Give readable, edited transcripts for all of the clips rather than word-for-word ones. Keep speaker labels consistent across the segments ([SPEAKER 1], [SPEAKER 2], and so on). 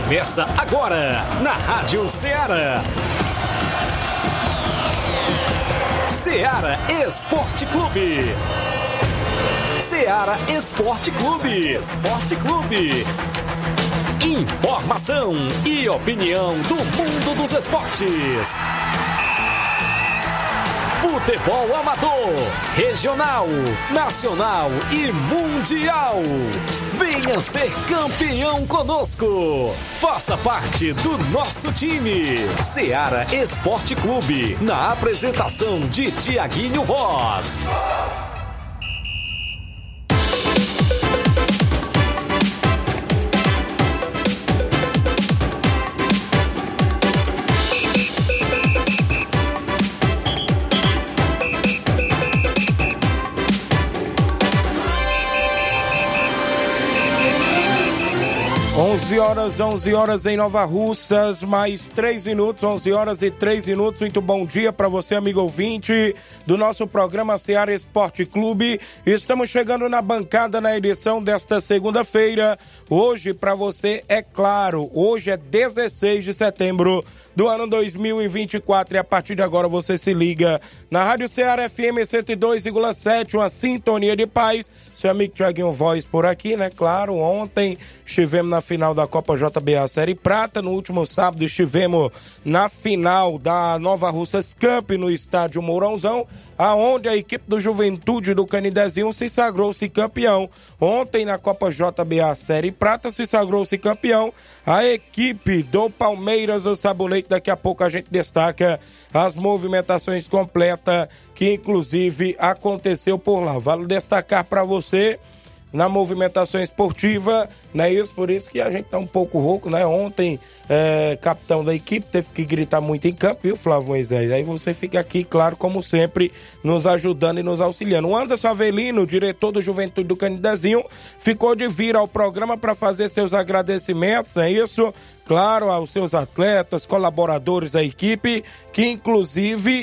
[SPEAKER 1] Começa agora na Rádio Ceará. Ceará Esporte Clube. Ceará Esporte Clube. Esporte Clube. Informação e opinião do mundo dos esportes. Futebol amador, regional, nacional e mundial. Venha ser campeão conosco. Faça parte do nosso time. Ceará Esporte Clube, na apresentação de Tiaguinho Voz.
[SPEAKER 2] Onze horas em Nova Russas, mais 3 minutos, 11 horas e 3 minutos. Muito bom dia para você, amigo ouvinte do nosso programa Ceará Esporte Clube. Estamos chegando na bancada na edição desta segunda-feira. Hoje, para você, é claro, hoje é 16 de setembro do ano 2024 e a partir de agora você se liga na Rádio Ceará FM 102,7, uma sintonia de paz. Seu amigo Tiaguinho Voz por aqui, né? Claro, ontem estivemos na final da Copa JBA Série Prata. No último sábado estivemos na final da Nova Russas Cup no estádio Mourãozão, aonde a equipe do Juventude do Canidezinho se sagrou-se campeão. Ontem na Copa JBA Série Prata se sagrou-se campeão a equipe do Palmeiras do Sabonete. Daqui a pouco a gente destaca as movimentações completas que inclusive aconteceu por lá. Vale destacar para você na movimentação esportiva, não é isso? Por isso que a gente tá um pouco rouco, né? Ontem, capitão da equipe teve que gritar muito em campo, viu, Flávio Moisés? Aí você fica aqui, claro, como sempre, nos ajudando e nos auxiliando. O Anderson Avelino, diretor do Juventude do Canidezinho, ficou de vir ao programa para fazer seus agradecimentos, é isso? Claro, aos seus atletas, colaboradores da equipe, que inclusive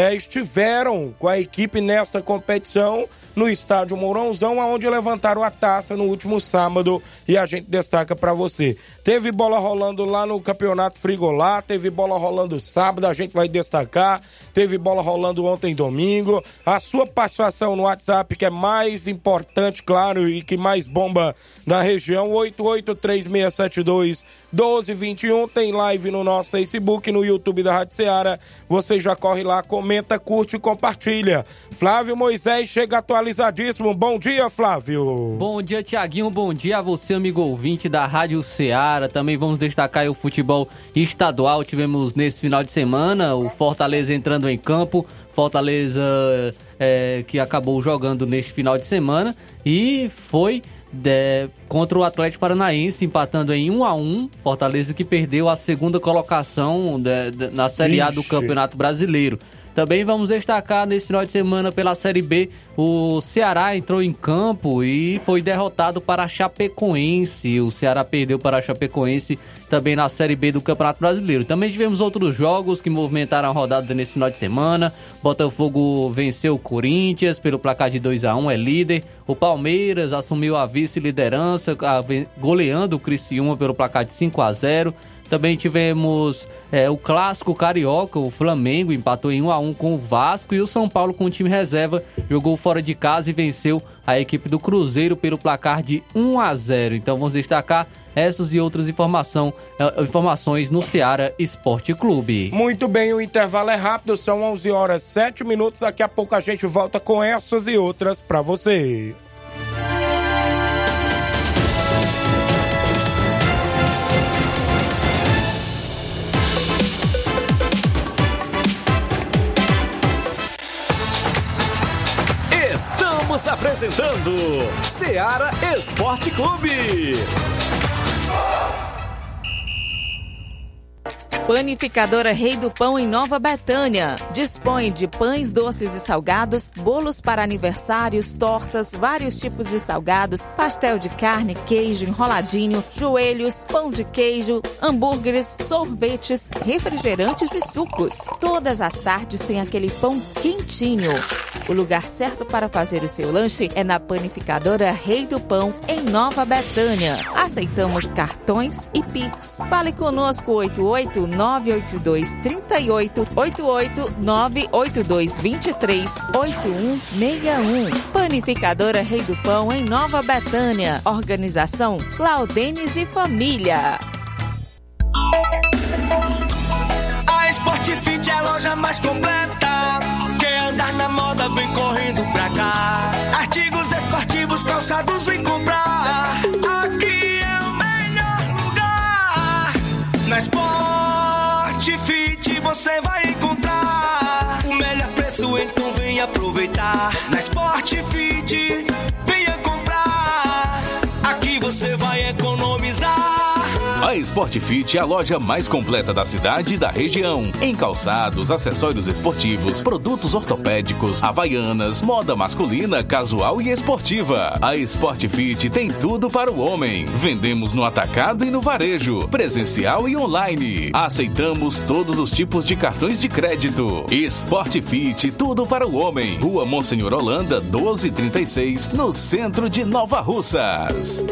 [SPEAKER 2] estiveram com a equipe nesta competição no estádio Mourãozão, onde levantaram a taça no último sábado, e a gente destaca para você. Teve bola rolando lá no Campeonato Frigolá, teve bola rolando sábado, a gente vai destacar, teve bola rolando ontem domingo. A sua participação no WhatsApp, que é mais importante, claro, e que mais bomba na região, 8836721221, tem live no nosso Facebook, no YouTube da Rádio Ceará. Você já corre lá, comenta, curte e compartilha. Flávio Moisés chega atualizadíssimo. Bom dia, Flávio.
[SPEAKER 3] Bom dia, Tiaguinho. Bom dia a você, amigo ouvinte da Rádio Ceará. Também vamos destacar aí o futebol estadual. Tivemos nesse final de semana o Fortaleza entrando em campo. Fortaleza que acabou jogando neste final de semana e foi contra o Atlético Paranaense, empatando em 1-1. Fortaleza que perdeu a segunda colocação na Série A do Campeonato Brasileiro. Também vamos destacar nesse final de semana pela Série B, o Ceará entrou em campo e foi derrotado para a Chapecoense. O Ceará perdeu para a Chapecoense também na Série B do Campeonato Brasileiro. Também tivemos outros jogos que movimentaram a rodada nesse final de semana. Botafogo venceu o Corinthians pelo placar de 2-1, é líder. O Palmeiras assumiu a vice-liderança, goleando o Criciúma pelo placar de 5-0. Também tivemos o clássico carioca, o Flamengo empatou em 1-1 com o Vasco, e o São Paulo, com o time reserva, jogou fora de casa e venceu a equipe do Cruzeiro pelo placar de 1-0. Então vamos destacar essas e outras informações no Ceará Esporte Clube.
[SPEAKER 2] Muito bem, o intervalo é rápido, são 11 horas 7 minutos. Daqui a pouco a gente volta com essas e outras para você.
[SPEAKER 1] Estamos apresentando Ceará Esporte Clube.
[SPEAKER 4] Panificadora Rei do Pão em Nova Betânia. Dispõe de pães doces e salgados, bolos para aniversários, tortas, vários tipos de salgados, pastel de carne, queijo, enroladinho, joelhos, pão de queijo, hambúrgueres, sorvetes, refrigerantes e sucos. Todas as tardes tem aquele pão quentinho. O lugar certo para fazer o seu lanche é na Panificadora Rei do Pão, em Nova Betânia. Aceitamos cartões e Pix. Fale conosco 8898238 88982238161. Panificadora Rei do Pão, em Nova Betânia. Organização Claudenes e Família.
[SPEAKER 5] A Sportfit é a loja mais completa. Quem andar na moda vem correndo pra cá. Artigos esportivos, calçados, vem comprar. Aqui é o melhor lugar. Na Sportfit você vai encontrar o melhor preço, então vem aproveitar. Na Sportfit venha comprar. Aqui você vai economizar.
[SPEAKER 6] A Sportfit é a loja mais completa da cidade e da região. Em calçados, acessórios esportivos, produtos ortopédicos, havaianas, moda masculina, casual e esportiva. A Sportfit tem tudo para o homem. Vendemos no atacado e no varejo, presencial e online. Aceitamos todos os tipos de cartões de crédito. Sportfit, tudo para o homem. Rua Monsenhor Holanda, 1236, no centro de Nova Russas.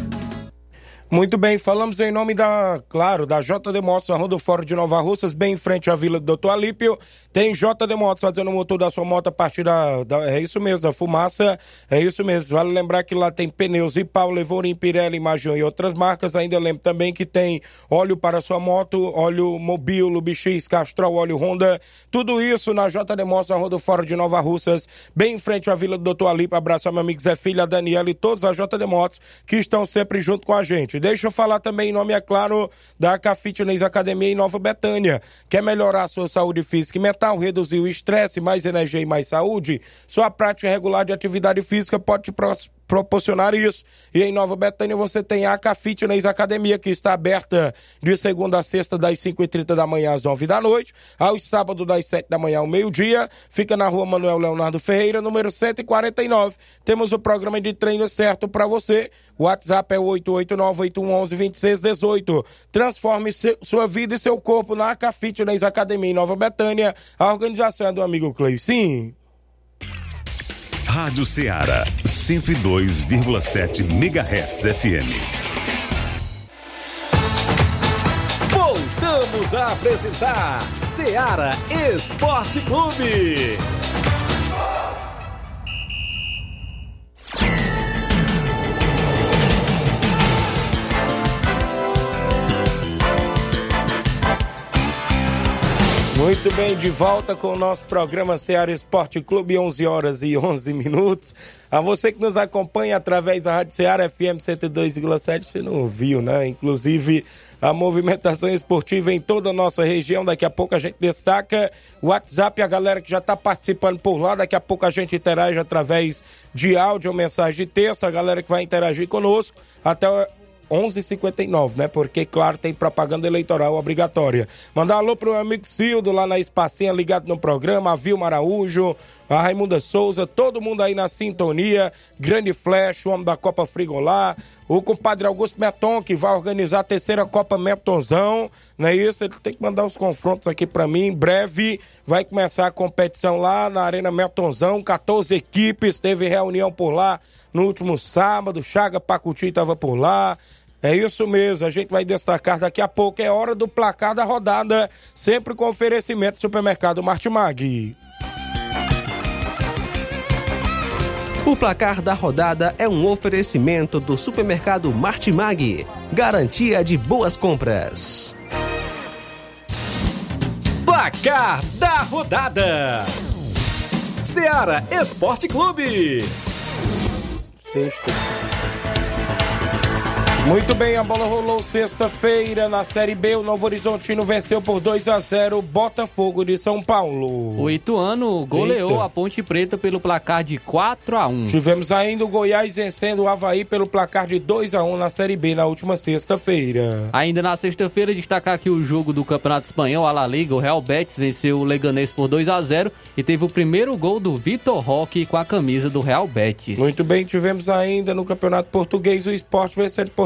[SPEAKER 2] Muito bem, falamos em nome da JD Motos, na Rua do Fórum de Nova Russas, bem em frente à Vila do Dr. Alípio. Tem JD Motos fazendo o motor da sua moto a partir é isso mesmo, da fumaça, é isso mesmo. Vale lembrar que lá tem pneus Ipau, Levorim, Pirelli, Magion e outras marcas. Ainda lembro também que tem óleo para sua moto, óleo Mobil, Lubix, Castrol, óleo Honda. Tudo isso na JD Motos, na Rua do Fórum de Nova Russas, bem em frente à Vila do Dr. Alípio. Abraço ao meu amigo Zé Filho, a Daniela e todos a JD Motos que estão sempre junto com a gente. Deixa eu falar também em nome, é claro, da AK Fitness Academia em Nova Betânia. Quer melhorar a sua saúde física e mental, reduzir o estresse, mais energia e mais saúde? Sua prática regular de atividade física pode te proporcionar isso. E em Nova Betânia você tem a AK Fitness Academia, que está aberta de segunda a sexta, das 5h30 da manhã às 9 da noite, aos sábados das 7 da manhã ao meio-dia. Fica na Rua Manuel Leonardo Ferreira, número 149. Temos o programa de treino certo para você. O WhatsApp é 889-8111-2618. Transforme sua vida e seu corpo na AK Fitness Academia em Nova Betânia. A organização é do amigo Cleicinho.
[SPEAKER 7] Rádio Ceará, 102,7 MHz FM.
[SPEAKER 1] Voltamos a apresentar Ceará Esporte Clube.
[SPEAKER 2] Muito bem, de volta com o nosso programa Ceará Esporte Clube, 11 horas e 11 minutos. A você que nos acompanha através da Rádio Ceará FM 102,7, você não ouviu, né? Inclusive, a movimentação esportiva em toda a nossa região. Daqui a pouco a gente destaca o WhatsApp, a galera que já está participando por lá. Daqui a pouco a gente interage através de áudio ou mensagem de texto. A galera que vai interagir conosco até 11h59, né? Porque, claro, tem propaganda eleitoral obrigatória. Mandar um alô pro meu amigo Cildo, lá na Espacinha, ligado no programa, a Vilma Araújo, a Raimunda Souza, todo mundo aí na sintonia. Grande Flash, o homem da Copa Frigolá, o compadre Augusto Meton, que vai organizar a terceira Copa Metonzão, não é isso? Ele tem que mandar os confrontos aqui pra mim. Em breve vai começar a competição lá na Arena Metonzão, 14 equipes, teve reunião por lá no último sábado, Chaga Pacuti estava por lá. É isso mesmo, a gente vai destacar daqui a pouco, é hora do placar da rodada, sempre com oferecimento do Supermercado Martimag.
[SPEAKER 8] O placar da rodada é um oferecimento do Supermercado Martimag, garantia de boas compras.
[SPEAKER 1] Placar da rodada: Ceará Esporte Clube.
[SPEAKER 2] Sexta. Muito bem, a bola rolou sexta-feira na Série B. O Novo Horizontino venceu por 2-0 Botafogo de São Paulo.
[SPEAKER 3] O Ituano goleou a Ponte Preta pelo placar de 4-1.
[SPEAKER 2] Tivemos ainda o Goiás vencendo o Avaí pelo placar de 2-1 na Série B na última sexta-feira.
[SPEAKER 3] Ainda na sexta-feira, destacar aqui o jogo do Campeonato Espanhol, a La Liga. O Real Betis venceu o Leganés por 2-0 e teve o primeiro gol do Vitor Roque com a camisa do Real Betis.
[SPEAKER 2] Muito bem, tivemos ainda no Campeonato Português o Sport vencendo por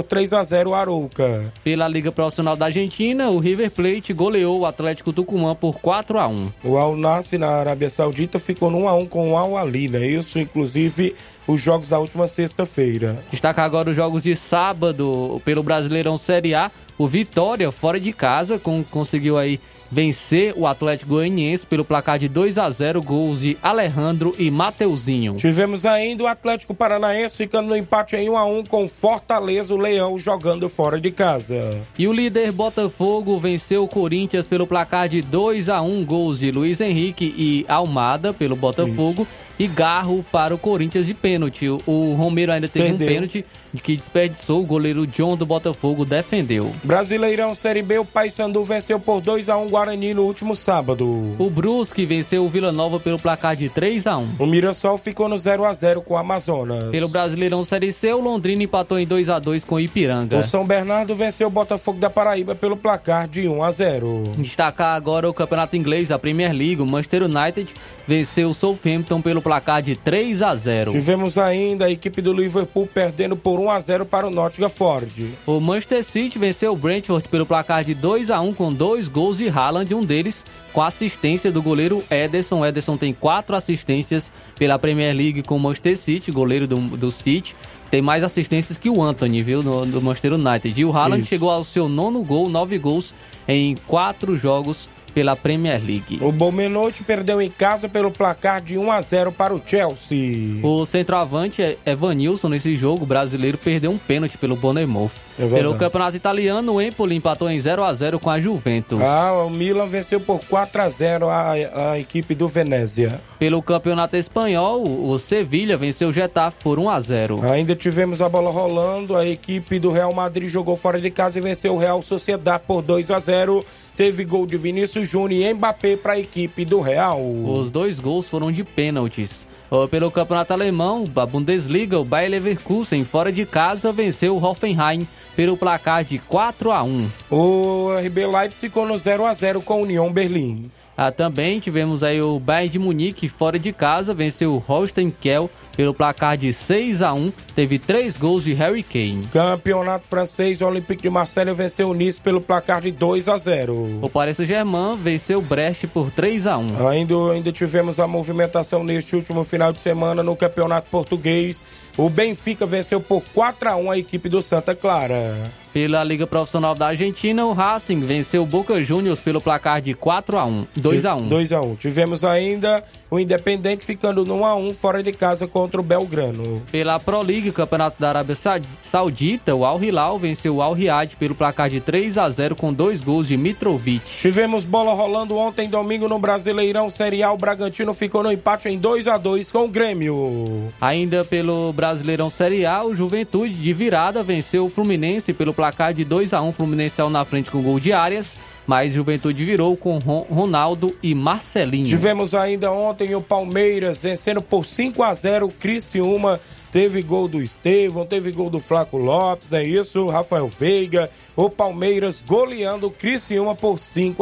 [SPEAKER 2] por 3-0 o Arouca.
[SPEAKER 3] Pela Liga Profissional da Argentina, o River Plate goleou o Atlético Tucumã por 4-1.
[SPEAKER 2] O Al Nassr na Arábia Saudita ficou no 1-1 com o Al Ahly, né? Isso, inclusive, os jogos da última sexta-feira.
[SPEAKER 3] Destacar agora os jogos de sábado pelo Brasileirão Série A. O Vitória, fora de casa, conseguiu aí vencer o Atlético Goianiense pelo placar de 2-0, gols de Alejandro e Mateuzinho.
[SPEAKER 2] Tivemos ainda o Atlético Paranaense ficando no empate em 1-1 com Fortaleza, o Leão jogando fora de casa.
[SPEAKER 3] E o líder Botafogo venceu o Corinthians pelo placar de 2-1, gols de Luiz Henrique e Almada pelo Botafogo. Isso. E Garro para o Corinthians de pênalti. O Romero ainda teve um pênalti que desperdiçou, o goleiro John do Botafogo defendeu.
[SPEAKER 2] Brasileirão Série B, o Paysandu venceu por 2-1 Guarani no último sábado.
[SPEAKER 3] O Brusque venceu o Vila Nova pelo placar de 3-1.
[SPEAKER 2] O Mirassol ficou no 0-0 com o Amazonas.
[SPEAKER 3] Pelo Brasileirão Série C, o Londrina empatou em 2-2 com o Ipiranga.
[SPEAKER 2] O São Bernardo venceu o Botafogo da Paraíba pelo placar de 1-0.
[SPEAKER 3] Destacar agora o Campeonato Inglês, a Premier League. O Manchester United venceu o Southampton pelo placar de 3-0.
[SPEAKER 2] Tivemos ainda a equipe do Liverpool perdendo por 1-0 para o Nottingham Forest.
[SPEAKER 3] O Manchester City venceu o Brentford pelo placar de 2-1 com 2 gols de Haaland, um deles com assistência do goleiro Ederson. Ederson tem 4 assistências pela Premier League com o Manchester City, goleiro do City. Tem mais assistências que o Antony, viu, do Manchester United. E o Haaland chegou ao seu 9º gol, 9 gols em 4 jogos pela Premier League.
[SPEAKER 2] O Bournemouth perdeu em casa pelo placar de 1-0 para o Chelsea.
[SPEAKER 3] O centroavante Evanilson nesse jogo brasileiro perdeu um pênalti pelo Bournemouth. Pelo Campeonato Italiano, o Empoli empatou em 0-0 com a Juventus.
[SPEAKER 2] O Milan venceu por 4-0 a equipe do Venezia.
[SPEAKER 3] Pelo Campeonato Espanhol, o Sevilha venceu o Getafe por 1-0.
[SPEAKER 2] Ainda tivemos a bola rolando, a equipe do Real Madrid jogou fora de casa e venceu o Real Sociedad por 2-0. Teve gol de Vinícius Júnior e Mbappé para a equipe do Real.
[SPEAKER 3] Os 2 gols foram de pênaltis. Pelo Campeonato Alemão, a Bundesliga, o Bayer Leverkusen, fora de casa, venceu o Hoffenheim pelo placar de 4-1.
[SPEAKER 2] O RB Leipzig ficou no 0-0 com a União Berlim.
[SPEAKER 3] Também tivemos aí o Bayern de Munique, fora de casa, venceu o Holstein Kiel pelo placar de 6-1, teve 3 gols de Harry Kane.
[SPEAKER 2] Campeonato francês, o Olympique de Marseille venceu o Nice pelo placar de 2-0.
[SPEAKER 3] O Paris Saint-Germain venceu o Brest por 3-1.
[SPEAKER 2] Ainda tivemos a movimentação neste último final de semana no Campeonato Português. O Benfica venceu por 4-1 a equipe do Santa Clara.
[SPEAKER 3] Pela Liga Profissional da Argentina, o Racing venceu o Boca Juniors pelo placar de 2-1.
[SPEAKER 2] 2-1. Tivemos ainda o Independente ficando no 1-1 fora de casa contra o Belgrano.
[SPEAKER 3] Pela Pro League, Campeonato da Arábia Saudita, o Al Hilal venceu o Al Riyadh pelo placar de 3-0 com 2 gols de Mitrovic.
[SPEAKER 2] Tivemos bola rolando ontem, domingo, no Brasileirão Série A. O Bragantino ficou no empate em 2-2 com o Grêmio.
[SPEAKER 3] Ainda pelo Brasileirão Série A, o Juventude de virada venceu o Fluminense pelo placar de 2-1, Fluminense saiu na frente com gol de Arias, mas Juventude virou com Ronaldo e Marcelinho.
[SPEAKER 2] Tivemos ainda ontem o Palmeiras vencendo por 5-0 o Criciúma. Teve gol do Estevão, teve gol do Flaco Lopes, é isso, Rafael Veiga. O Palmeiras goleando o Criciúma por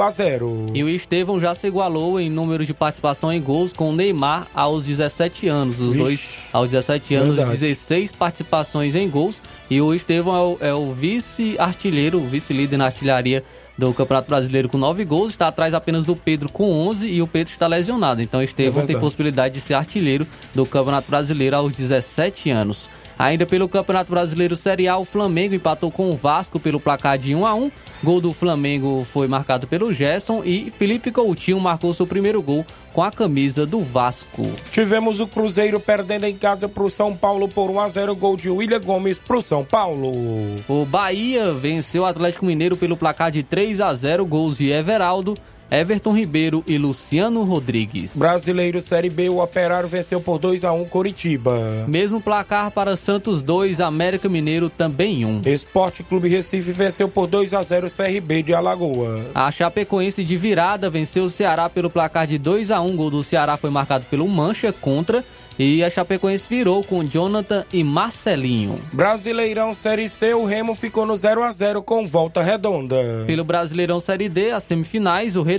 [SPEAKER 2] 5-0.
[SPEAKER 3] E o Estevão já se igualou em número de participação em gols com o Neymar aos 17 anos. Os dois aos 17 anos, 16 participações em gols. E o Estevão é o vice-artilheiro, o vice-líder na artilharia do Campeonato Brasileiro com 9 gols, está atrás apenas do Pedro com 11 e o Pedro está lesionado. Então Estevão tem possibilidade de ser artilheiro do Campeonato Brasileiro aos 17 anos. Ainda pelo Campeonato Brasileiro Série A, o Flamengo empatou com o Vasco pelo placar de 1-1. Gol do Flamengo foi marcado pelo Gerson e Felipe Coutinho marcou seu primeiro gol com a camisa do Vasco.
[SPEAKER 2] Tivemos o Cruzeiro perdendo em casa para o São Paulo por 1-0, gol de William Gomes para o São Paulo.
[SPEAKER 3] O Bahia venceu o Atlético Mineiro pelo placar de 3-0, gols de Everaldo, Everton Ribeiro e Luciano Rodrigues.
[SPEAKER 2] Brasileiro Série B, o Operário venceu por 2-1 Coritiba.
[SPEAKER 3] Mesmo placar para Santos 2, América Mineiro também 1.
[SPEAKER 2] Esporte Clube Recife venceu por 2-0 o CRB de Alagoas.
[SPEAKER 3] A Chapecoense de virada venceu o Ceará pelo placar de 2-1. Gol do Ceará foi marcado pelo Mancha contra. E a Chapecoense virou com Jonathan e Marcelinho.
[SPEAKER 2] Brasileirão Série C, o Remo ficou no 0-0 com Volta Redonda.
[SPEAKER 3] Pelo Brasileirão Série D, as semifinais, o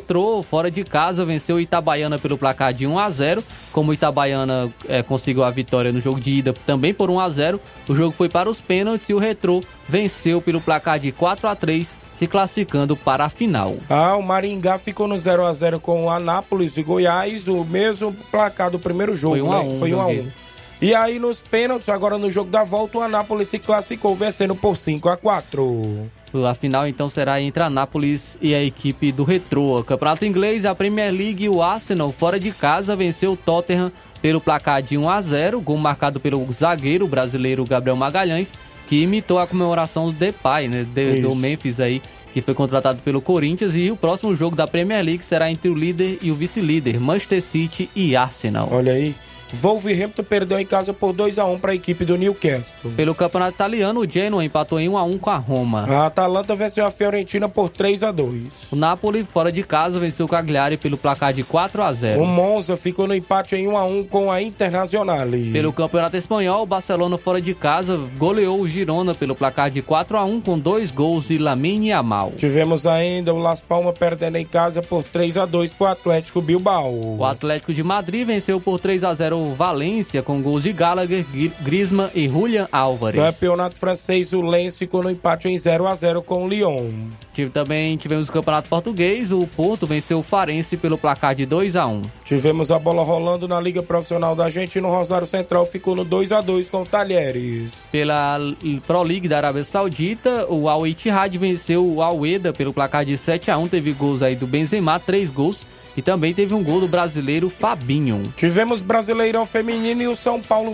[SPEAKER 3] Retrô, fora de casa, venceu o Itabaiana pelo placar de 1-0. Como o Itabaiana conseguiu a vitória no jogo de ida também por 1-0, o jogo foi para os pênaltis e o Retrô venceu pelo placar de 4-3, se classificando para a final.
[SPEAKER 2] O Maringá ficou no 0-0 com o Anápolis de Goiás, o mesmo placar do primeiro jogo.
[SPEAKER 3] Foi 1-1.
[SPEAKER 2] Foi 1-1. E aí nos pênaltis, agora no jogo da volta, o Anápolis se classificou vencendo por 5-4.
[SPEAKER 3] A final então será entre Anápolis e a equipe do Retrô. Campeonato Inglês, a Premier League, o Arsenal fora de casa venceu o Tottenham pelo placar de 1-0, gol marcado pelo zagueiro brasileiro Gabriel Magalhães, que imitou a comemoração do Depay, né, do Memphis aí, que foi contratado pelo Corinthians. E o próximo jogo da Premier League será entre o líder e o vice-líder, Manchester City e Arsenal.
[SPEAKER 2] Olha aí. Wolverhampton perdeu em casa por 2-1 para a equipe do Newcastle.
[SPEAKER 3] Pelo campeonato italiano, o Genoa empatou em 1-1 com a Roma.
[SPEAKER 2] A Atalanta venceu a Fiorentina por 3-2.
[SPEAKER 3] O Napoli, fora de casa, venceu o Cagliari pelo placar de 4-0.
[SPEAKER 2] O Monza ficou no empate em 1-1 com a Internazionale.
[SPEAKER 3] Pelo campeonato espanhol, o Barcelona, fora de casa, goleou o Girona pelo placar de 4-1 com 2 gols de Lamine Yamal.
[SPEAKER 2] Tivemos ainda o Las Palmas perdendo em casa por 3-2 para o Atlético Bilbao.
[SPEAKER 3] O Atlético de Madrid venceu por 3-0 o Valência com gols de Gallagher, Griezmann e Julian Álvares.
[SPEAKER 2] Campeonato francês, o Lens ficou no empate em 0-0 com o Lyon.
[SPEAKER 3] Também tivemos o campeonato português, o Porto venceu o Farense pelo placar de 2-1.
[SPEAKER 2] Tivemos a bola rolando na Liga Profissional da Argentina, o Rosário Central ficou no 2-2 com o Talheres.
[SPEAKER 3] Pela Pro League da Arábia Saudita, o Al Ittihad venceu o Al Weda pelo placar de 7-1, teve gols aí do Benzema, 3 gols. E também teve um gol do brasileiro Fabinho.
[SPEAKER 2] Tivemos Brasileirão Feminino e o São Paulo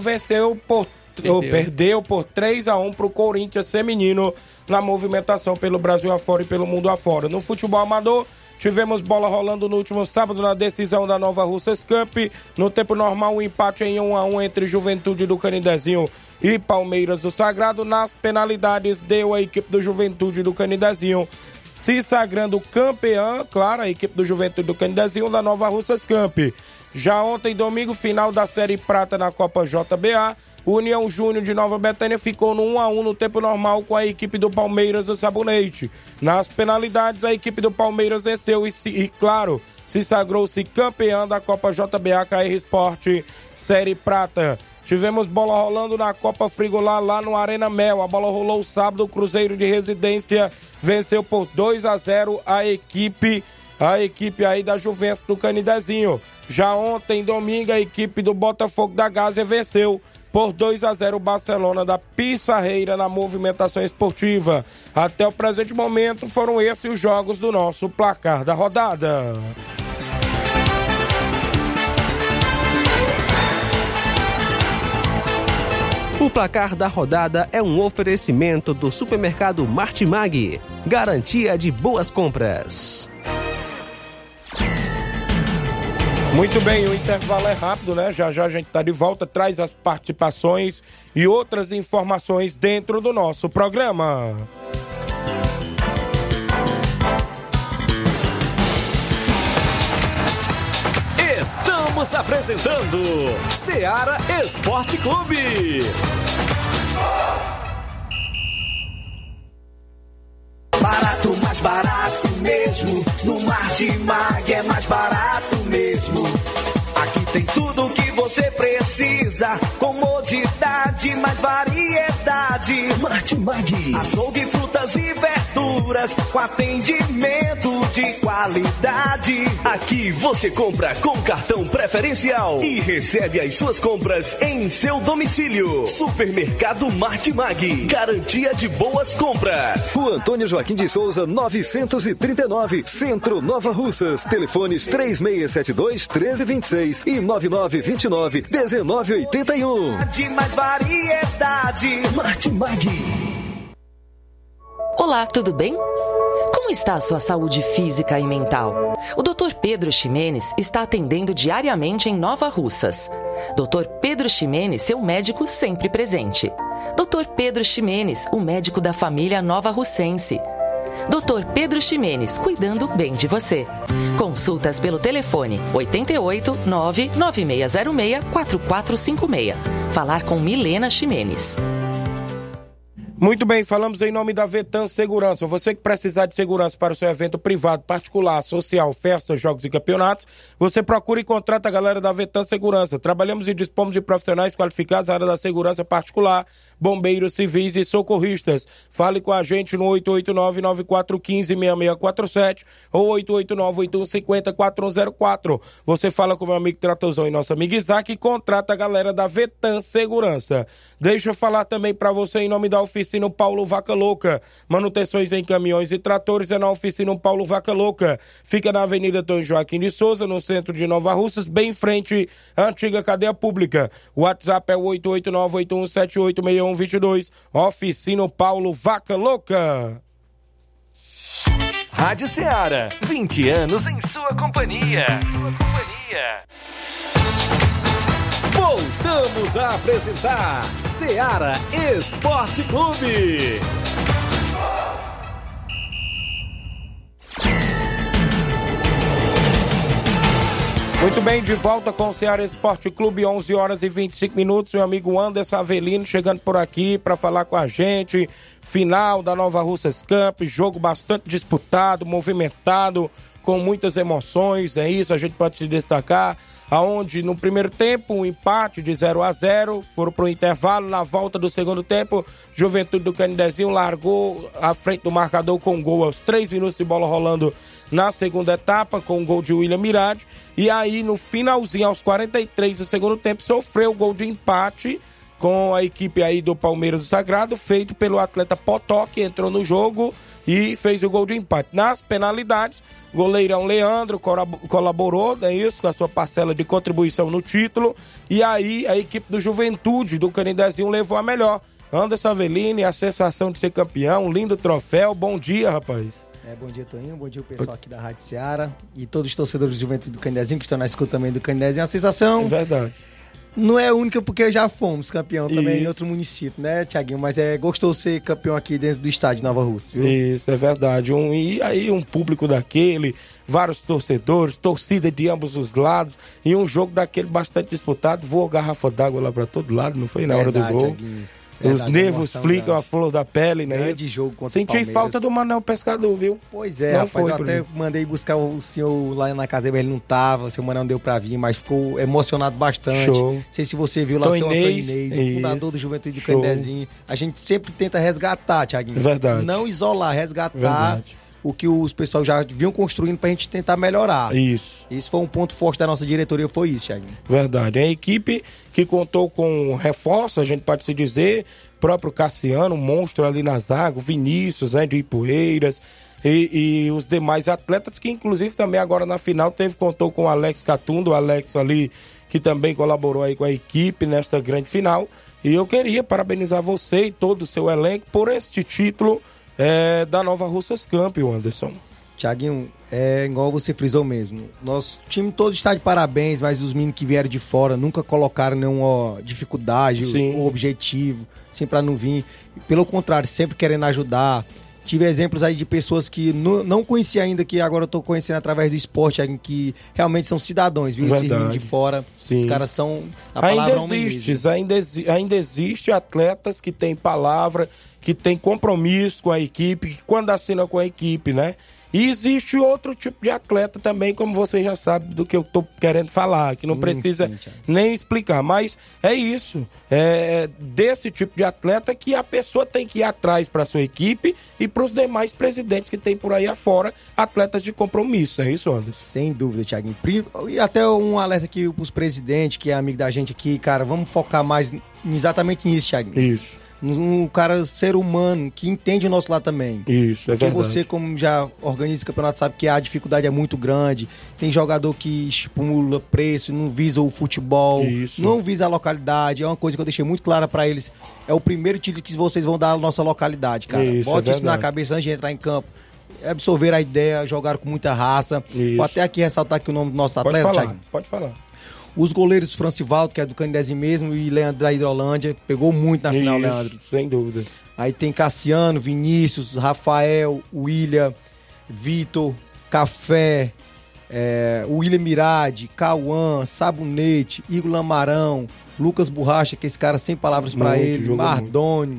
[SPEAKER 2] perdeu por 3-1 para o Corinthians Feminino na movimentação pelo Brasil afora e pelo mundo afora. No futebol amador, tivemos bola rolando no último sábado na decisão da Nova Russas Cup. No tempo normal, um empate em 1-1 entre Juventude do Canidezinho e Palmeiras do Sagrado. Nas penalidades, deu a equipe do Juventude do Canidezinho, se sagrando campeã, claro, a equipe do Juventude do Canidezinho da Nova Russas Camp. Já ontem, domingo, final da Série Prata na Copa JBA, o União Júnior de Nova Betânia ficou no 1-1 no tempo normal com a equipe do Palmeiras do Sabonete. Nas penalidades, a equipe do Palmeiras venceu e claro, se sagrou-se campeã da Copa JBA KR Sport Série Prata. Tivemos bola rolando na Copa Frigolar lá no Arena Mel. A bola rolou sábado, o Cruzeiro de Residência venceu por 2-0 a equipe aí da Juventus do Canidezinho. Já ontem, domingo, a equipe do Botafogo da Gásia venceu por 2-0 o Barcelona da Pissarreira na movimentação esportiva. Até o presente momento foram esses os jogos do nosso placar da rodada.
[SPEAKER 8] O placar da rodada é um oferecimento do supermercado Martimag. Garantia de boas compras.
[SPEAKER 2] Muito bem, o intervalo é rápido, né? Já a gente tá de volta, traz as participações e outras informações dentro do nosso programa.
[SPEAKER 1] Estamos apresentando Seara Esporte Clube.
[SPEAKER 5] Barato, mais barato mesmo. No Martimag é mais barato mesmo. Aqui tem tudo o que você precisa. Comodidade, mais variedade. Martimag. Açougue, frutas e verduras com atendimento de qualidade.
[SPEAKER 1] Aqui você compra com cartão preferencial e recebe as suas compras em seu domicílio. Supermercado Martimag. Garantia de boas compras.
[SPEAKER 9] Rua Antônio Joaquim de Souza, 939, Centro, Nova Russas. Telefones 3672-1326 e 9929-1981.
[SPEAKER 5] De mais variedade.
[SPEAKER 1] Martimag.
[SPEAKER 10] Olá, tudo bem? Como está a sua saúde física e mental? O Dr. Pedro Ximenes está atendendo diariamente em Nova Russas. Dr. Pedro Ximenes, seu médico sempre presente. Dr. Pedro Ximenes, o médico da família Nova Russense. Dr. Pedro Ximenes, cuidando bem de você. Consultas pelo telefone 88 99606 4456. Falar com Milena Ximenes.
[SPEAKER 2] Muito bem, falamos em nome da Vetan Segurança. Você que precisar de segurança para o seu evento privado, particular, social, festas, jogos e campeonatos, você procura e contrata a galera da Vetan Segurança. Trabalhamos e dispomos de profissionais qualificados na área da segurança particular, bombeiros, civis e socorristas. Fale com a gente no 889-9415-6647 ou 889-8150-4104. Você fala com o meu amigo Tratozão e nosso amigo Isaac e contrata a galera da Vetan Segurança. Deixa eu falar também para você em nome da Oficina Paulo Vaca Louca. Manutenções em caminhões e tratores é na Oficina Paulo Vaca Louca. Fica na Avenida Dom Joaquim de Souza, no centro de Nova Russas, bem em frente à antiga cadeia pública. O WhatsApp é o 889-8178-6122. Oficina Paulo Vaca Louca.
[SPEAKER 1] Rádio Ceará, 20 anos em sua companhia. Voltamos a apresentar Ceará Esporte Clube.
[SPEAKER 2] Muito bem, de volta com o Ceará Esporte Clube, 11 horas e 25 minutos. Meu amigo Anderson Avelino chegando por aqui para falar com a gente. Final da Nova Russas Camp, jogo bastante disputado, movimentado, com muitas emoções, é isso, a gente pode se destacar, aonde no primeiro tempo um empate de 0-0, foram para o intervalo, na volta do segundo tempo, Juventude do Canidezinho largou à frente do marcador com um gol aos 3 minutos de bola rolando na segunda etapa, com um gol de William Mirade, e aí no finalzinho, aos 43 do segundo tempo, sofreu o gol de empate com a equipe aí do Palmeiras do Sagrado, feito pelo atleta Potó, que entrou no jogo e fez o gol de empate. Nas penalidades, goleirão Leandro colaborou, não é isso, com a sua parcela de contribuição no título, e aí a equipe do Juventude do Canidezinho levou a melhor. Anderson Avelino, a sensação de ser campeão, lindo troféu, bom dia, rapaz.
[SPEAKER 11] Bom dia, Toninho, bom dia o pessoal aqui da Rádio Ceará e todos os torcedores do Juventude do Canidezinho que estão na escuta também do Canidezinho. A sensação...
[SPEAKER 2] É verdade.
[SPEAKER 11] Não é única porque já fomos campeão também em outro município, né, Thiaguinho? Mas é gostoso ser campeão aqui dentro do estádio de Nova Rússia, viu?
[SPEAKER 2] Isso, é verdade. E aí um público daquele, vários torcedores, torcida de ambos os lados, e um jogo daquele bastante disputado, voou garrafa d'água lá pra todo lado, não foi na hora do gol?
[SPEAKER 11] Thiaguinho.
[SPEAKER 2] Os nervos flicam a flor da pele, né?
[SPEAKER 11] Grande jogo contra
[SPEAKER 2] Senti
[SPEAKER 11] o Palmeiras.
[SPEAKER 2] falta do Manel Pescador, viu?
[SPEAKER 11] Pois é,
[SPEAKER 2] não
[SPEAKER 11] rapaz,
[SPEAKER 2] foi
[SPEAKER 11] eu até mandei buscar o senhor lá na casa, ele não tava, o seu Manel não deu pra vir, mas ficou emocionado bastante.
[SPEAKER 2] Show.
[SPEAKER 11] Não sei se você viu lá o seu Antônio Inês, o fundador do Juventude de Candezinho. A gente sempre tenta resgatar, Thiaguinho.
[SPEAKER 2] Verdade.
[SPEAKER 11] Não isolar, resgatar.
[SPEAKER 2] Verdade.
[SPEAKER 11] O que os pessoal já vinham construindo pra gente tentar melhorar.
[SPEAKER 2] Isso.
[SPEAKER 11] Isso foi um ponto forte da nossa diretoria, foi isso, Thiaguinho.
[SPEAKER 2] Verdade. É a equipe que contou com reforço, a gente pode se dizer, próprio Cassiano, um monstro ali na zaga, o Vinícius, né, de Ipueiras, e os demais atletas que inclusive também agora na final contou com o Alex Catundo, o Alex ali que também colaborou aí com a equipe nesta grande final. E eu queria parabenizar você e todo o seu elenco por este título da Nova Russas Camp, Anderson.
[SPEAKER 11] Thiaguinho, é igual você frisou mesmo. Nosso time todo está de parabéns, mas os meninos que vieram de fora nunca colocaram nenhuma dificuldade ou objetivo, assim, para não vir. Pelo contrário, sempre querendo ajudar. Tive exemplos aí de pessoas que não conhecia ainda, que agora eu tô conhecendo através do esporte, que realmente são cidadãos, viu? Esse vindo de fora,
[SPEAKER 2] sim.
[SPEAKER 11] Os caras são a palavra
[SPEAKER 2] ainda existe atletas que têm palavra, que têm compromisso com a equipe, que quando assinam com a equipe, né? E existe outro tipo de atleta também, como você já sabe do que eu tô querendo falar, que não precisa nem explicar, mas é isso, é desse tipo de atleta que a pessoa tem que ir atrás para sua equipe e para os demais presidentes que tem por aí afora, atletas de compromisso, é isso, Anderson?
[SPEAKER 11] Sem dúvida, Thiaguinho. E até um alerta aqui pros presidentes, que é amigo da gente aqui, cara, vamos focar mais exatamente nisso, Thiaguinho.
[SPEAKER 2] Isso.
[SPEAKER 11] Um cara, ser humano, que entende o nosso lado também.
[SPEAKER 2] Isso, é verdade.
[SPEAKER 11] Porque você, como já organiza o campeonato, sabe que a dificuldade é muito grande. Tem jogador que estimula preço, não visa o futebol, não visa a localidade. É uma coisa que eu deixei muito clara pra eles. É o primeiro título que vocês vão dar à nossa localidade, cara. Bote isso na cabeça antes de entrar em campo. Absorver a ideia, jogaram com muita raça. Vou até aqui ressaltar aqui o nome do nosso atleta.
[SPEAKER 2] Pode falar.
[SPEAKER 11] Os goleiros Francivaldo, que é do Canidezinho mesmo, e Leandro da Hidrolândia. Pegou muito na final, Leandro.
[SPEAKER 2] Sem dúvida.
[SPEAKER 11] Aí tem Cassiano, Vinícius, Rafael, William, Vitor, Café, William Mirade, Cauã, Sabonete, Igor Lamarão, Lucas Borracha, que esse cara sem palavras pra ele, Mardoni.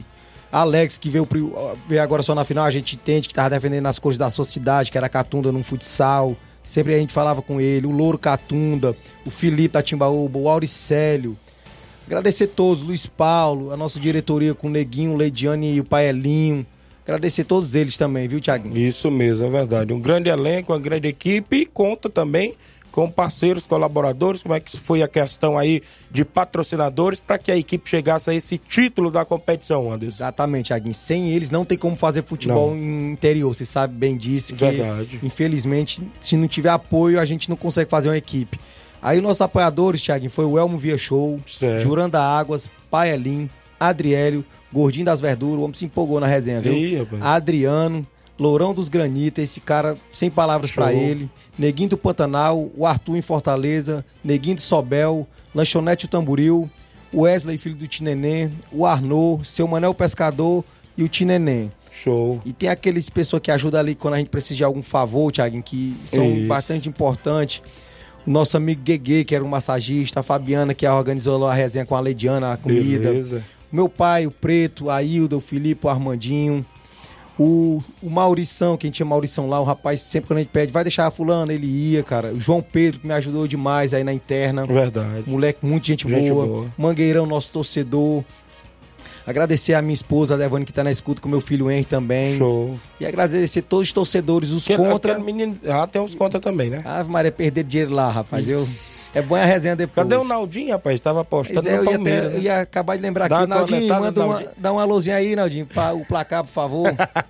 [SPEAKER 11] Alex, que veio agora só na final, a gente entende que tava defendendo as cores da sua cidade, que era Catunda num futsal. Sempre a gente falava com ele. O Louro Catunda, o Felipe da Timbaúba, o Auricélio. Agradecer a todos, Luiz Paulo, a nossa diretoria com o Neguinho, o Leidiane e o Paelinho. Agradecer a todos eles também, viu, Thiaguinho?
[SPEAKER 2] Isso mesmo, é verdade. Um grande elenco, uma grande equipe e conta também com parceiros, colaboradores, como é que foi a questão aí de patrocinadores para que a equipe chegasse a esse título da competição, Anderson.
[SPEAKER 11] Exatamente, Thiaguinho. Sem eles não tem como fazer futebol no interior, você sabe bem disso.
[SPEAKER 2] Verdade.
[SPEAKER 11] Infelizmente, se não tiver apoio, a gente não consegue fazer uma equipe. Aí os nossos apoiadores, Thiaguinho, foi o Elmo Via Show, Juranda Águas, Paelim, Adriélio, Gordinho das Verduras, o homem se empolgou na resenha, viu? Adriano, Lourão dos Granitas, esse cara, sem palavras pra ele. Neguinho do Pantanal, o Arthur em Fortaleza, Neguinho do Sobel, Lanchonete o Tamboril, o Wesley, filho do Tinenê, o Arnô, seu Manel Pescador e o Tinenê.
[SPEAKER 2] Show.
[SPEAKER 11] E tem aqueles pessoas que ajudam ali quando a gente precisa de algum favor, Thiaguinho, que são bastante importantes. O nosso amigo Guegue, que era um massagista, a Fabiana, que organizou a resenha com a Leidiana, a comida.
[SPEAKER 2] Beleza.
[SPEAKER 11] O meu pai, o Preto, a Hilda, o Filipe, o Armandinho. O Maurição, quem tinha Maurição lá, o rapaz, sempre quando a gente pede, vai deixar a fulana, ele ia, cara. O João Pedro, que me ajudou demais aí na interna.
[SPEAKER 2] Verdade.
[SPEAKER 11] Moleque, muita gente boa. Mangueirão, nosso torcedor. Agradecer a minha esposa, a Devane, que tá na escuta, com o meu filho Henry também.
[SPEAKER 2] Show.
[SPEAKER 11] E agradecer todos os torcedores, os contra.
[SPEAKER 2] Menino, tem uns contra também, né?
[SPEAKER 11] Ave Maria, perder dinheiro lá, rapaz. É bom a resenha depois.
[SPEAKER 2] Cadê o Naldinho, rapaz? Estava apostando no Palmeiras.
[SPEAKER 11] Eu ia acabar de lembrar aqui. Naldinho, dá uma luzinha aí, Naldinho, o placar, por favor.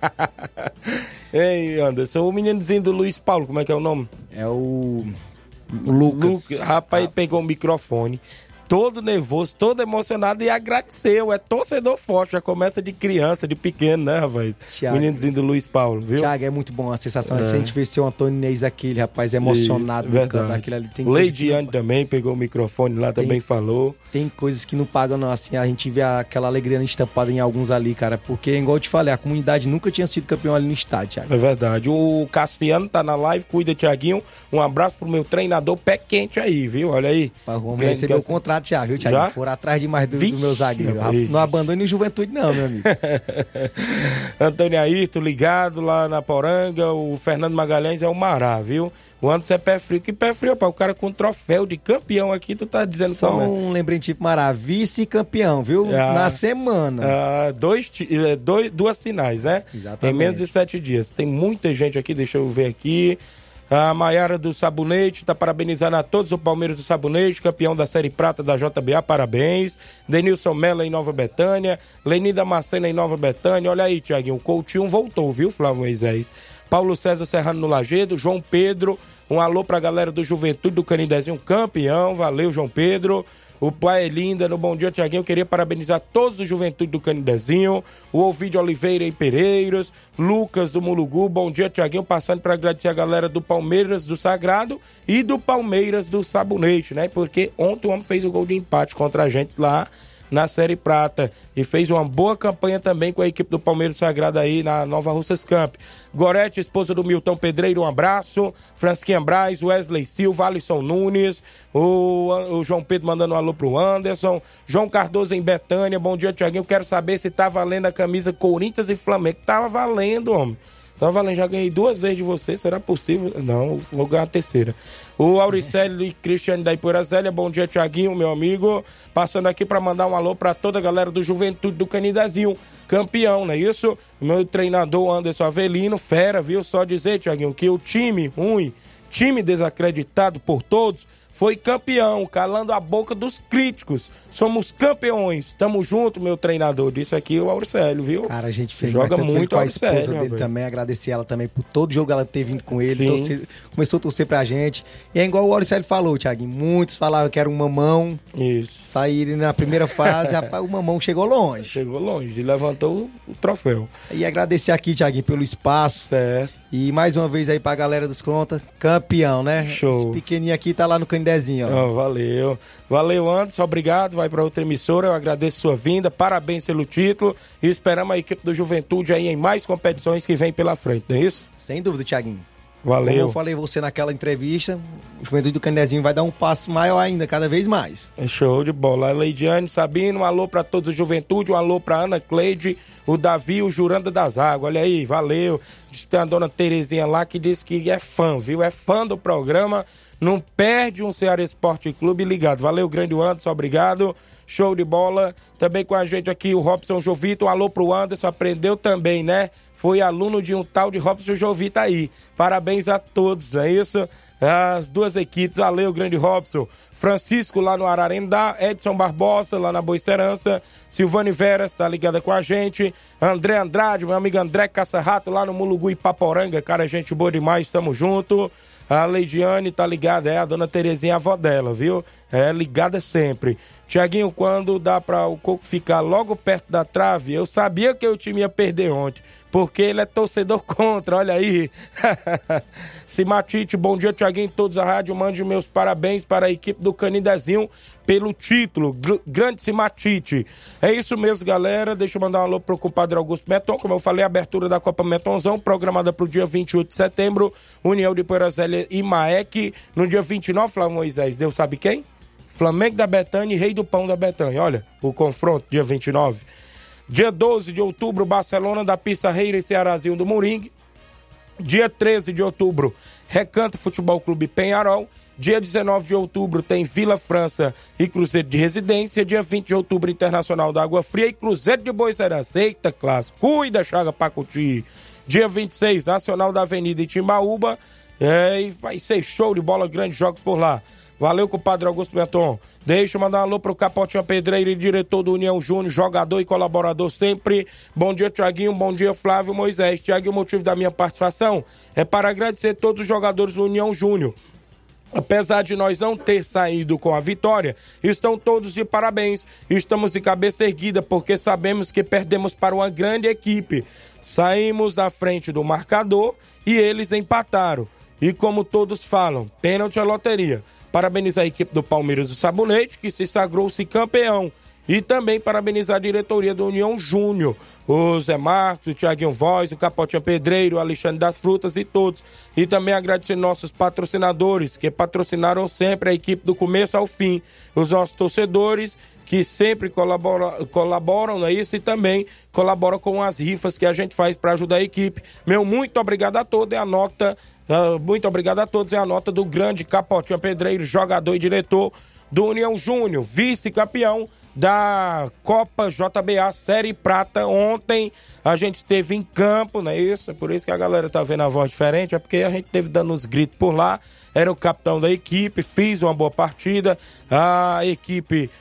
[SPEAKER 2] Ei, Anderson, o meninozinho do Luiz Paulo, como é que é o nome?
[SPEAKER 11] É o Lucas.
[SPEAKER 2] Rapaz, ele pegou o microfone, todo nervoso, todo emocionado e agradeceu. É torcedor forte, já começa de criança, de pequeno, né, rapaz? Meninozinho do Luiz Paulo, viu?
[SPEAKER 11] Thiago, é muito bom a sensação. Se a gente vê seu Antônio Inês aquele, rapaz, emocionado.
[SPEAKER 2] Isso, verdade.
[SPEAKER 11] Ali.
[SPEAKER 2] Leidiane também pegou o microfone lá, também falou.
[SPEAKER 11] Tem coisas que não pagam, não. Assim, a gente vê aquela alegria estampada em alguns ali, cara. Porque, igual eu te falei, a comunidade nunca tinha sido campeão ali no estádio, Thiago.
[SPEAKER 2] É verdade. O Cassiano tá na live, cuida, Thiaguinho. Um abraço pro meu treinador, pé quente aí, viu? Olha aí.
[SPEAKER 11] Vamos receber o contrato já, viu, Thiago? Já? Foram atrás demais do meu zagueiro. Não abandone o Juventude não, meu amigo.
[SPEAKER 2] Antônio Ayrton ligado lá na Poranga. O Fernando Magalhães é o Mará, viu? O Anderson é pé frio. Que pé frio, pá? O cara com troféu de campeão aqui, tu tá dizendo
[SPEAKER 11] só um lembrete pro Mará, vice-campeão, viu? Na semana.
[SPEAKER 2] Duas finais, né?
[SPEAKER 11] Exatamente.
[SPEAKER 2] Em menos de 7 dias. Tem muita gente aqui, deixa eu ver aqui. A Maiara do Sabonete está parabenizando a todos o Palmeiras do Sabonete, campeão da Série Prata da JBA, parabéns. Denilson Mello em Nova Betânia, Lenida Macena em Nova Betânia. Olha aí, Thiaguinho, o Coutinho voltou, viu, Flávio Moisés? Paulo César Serrano no Lagedo, João Pedro, um alô pra galera do Juventude do Canidezinho, campeão, valeu, João Pedro. O pai Linda, no Bom Dia, Thiaguinho, queria parabenizar todos os Juventude do Canidezinho, o Ovidio Oliveira em Pereiros, Lucas do Mulugu, Bom Dia, Thiaguinho, passando para agradecer a galera do Palmeiras do Sagrado e do Palmeiras do Sabonete, né? Porque ontem o homem fez o gol de empate contra a gente lá na Série Prata e fez uma boa campanha também com a equipe do Palmeiras Sagrado aí na Nova Russas Camp. Gorete, esposa do Milton Pedreiro, um abraço. Fransquinha Braz, Wesley Silva, Alisson Nunes, o João Pedro mandando um alô pro Anderson, João Cardoso em Betânia, bom dia, Thiaguinho, quero saber se tá valendo a camisa Corinthians e Flamengo. Tava valendo, homem. Tava valendo, já ganhei 2 vezes de você, será possível? Não, vou ganhar a 3ª. O Auricélio e Cristiane da Ipoeira Zélia, bom dia, Thiaguinho, meu amigo. Passando aqui para mandar um alô para toda a galera do Juventude do Canidezinho, campeão, não é isso? Meu treinador Anderson Avelino, fera, viu? Só dizer, Thiaguinho, que o time ruim, time desacreditado por todos, foi campeão, calando a boca dos críticos. Somos campeões. Tamo junto, meu treinador. Disse aqui o Auricélio, viu?
[SPEAKER 11] Cara, a gente fez
[SPEAKER 2] joga muito
[SPEAKER 11] com a esposa dele também. Agradecer ela também por todo jogo ela ter vindo com ele. Começou a torcer pra gente. E é igual o Auricélio falou, Thiaguinho. Muitos falavam que era um mamão.
[SPEAKER 2] Isso.
[SPEAKER 11] Saíram na primeira fase, rapaz, o mamão chegou longe.
[SPEAKER 2] Chegou longe, levantou o troféu.
[SPEAKER 11] E agradecer aqui, Thiaguinho, pelo espaço.
[SPEAKER 2] Certo.
[SPEAKER 11] E mais uma vez aí pra galera dos contas, campeão, né?
[SPEAKER 2] Show.
[SPEAKER 11] Esse pequenininho aqui tá lá no Canidezinho, ó.
[SPEAKER 2] Valeu. Valeu, Anderson, obrigado. Vai pra outra emissora, eu agradeço sua vinda, parabéns pelo título e esperamos a equipe do Juventude aí em mais competições que vem pela frente, não é isso?
[SPEAKER 11] Sem dúvida, Thiaguinho.
[SPEAKER 2] Valeu.
[SPEAKER 11] Como eu falei você naquela entrevista, o Juventude do Canidezinho vai dar um passo maior ainda, cada vez mais.
[SPEAKER 2] Show de bola. Leidiane, Sabino, um alô pra todos os Juventude, um alô pra Ana Cleide, o Davi, o Juranda das Águas. Olha aí, valeu. Diz que tem a dona Terezinha lá que disse que é fã, viu? É fã do programa. Não perde um Ceará Esporte Clube ligado. Valeu, grande Anderson, obrigado. Show de bola. Também com a gente aqui o Robson Jovito. Um alô pro Anderson, aprendeu também, né? Foi aluno de um tal de Robson Jovito aí. Parabéns a todos, é isso? As duas equipes, valeu, grande Robson. Francisco lá no Ararendá, Edson Barbosa lá na Boicerança, Silvane Veras tá ligada com a gente, André Andrade, meu amigo André Caça-Rato lá no Mulugu Ipaporanga, cara, gente boa demais, tamo junto. A Leidiane tá ligada, a dona Terezinha, a avó dela, viu? É, ligada sempre. Tiaguinho, quando dá pra o Coco ficar logo perto da trave, eu sabia que o time ia perder ontem, porque ele é torcedor contra, olha aí. Simatite, bom dia, Tiaguinho, todos a rádio, mande meus parabéns para a equipe do Canidezinho pelo título, grande Simatite. É isso mesmo, galera, deixa eu mandar um alô pro compadre Augusto Meton, como eu falei, a abertura da Copa Metonzão, programada pro dia 28 de setembro, União de Poeira Zélia e Maek, no dia 29, Flávio Moisés, Deus sabe quem? Flamengo da Betânia e Rei do Pão da Betânia, olha, o confronto, dia 29. Dia 12 de outubro, Barcelona da Pissarreira e Cearazinho do Moringue. Dia 13 de outubro, Recanto Futebol Clube Penharol. Dia 19 de outubro tem Vila França e Cruzeiro de Residência. Dia 20 de outubro, Internacional da Água Fria e Cruzeiro de Boicerança. Eita, classe, cuida, Chaga Pacuti. Dia 26, Nacional da Avenida e Timbaúba. E vai ser show de bola, grandes jogos por lá. Valeu, compadre Augusto Berton. Deixa eu mandar um alô pro Capotinha Pedreira e diretor do União Júnior, jogador e colaborador sempre. Bom dia, Tiaguinho. Bom dia, Flávio Moisés. Tiaguinho, o motivo da minha participação é para agradecer todos os jogadores do União Júnior. Apesar de nós não ter saído com a vitória, estão todos de parabéns. Estamos de cabeça erguida porque sabemos que perdemos para uma grande equipe. Saímos da frente do marcador e eles empataram. E como todos falam, pênalti é loteria. Parabenizar a equipe do Palmeiras do Sabonete, que se sagrou-se campeão. E também parabenizar a diretoria do União Júnior, o Zé Marcos, o Tiaguinho Voz, o Capotinha Pedreiro, o Alexandre das Frutas e todos. E também agradecer nossos patrocinadores, que patrocinaram sempre a equipe do começo ao fim. Os nossos torcedores, que sempre colaboram, não é isso? E também colaboram com as rifas que a gente faz para ajudar a equipe. Meu muito obrigado a todos, é a nota... muito obrigado a todos, é a nota do grande Capotinha Pedreiro, jogador e diretor do União Júnior, vice-campeão da Copa JBA Série Prata. Ontem a gente esteve em campo, não é isso? É por isso que a galera tá vendo a voz diferente, é porque a gente teve dando uns gritos por lá. Era o capitão da equipe, fiz uma boa partida, a equipe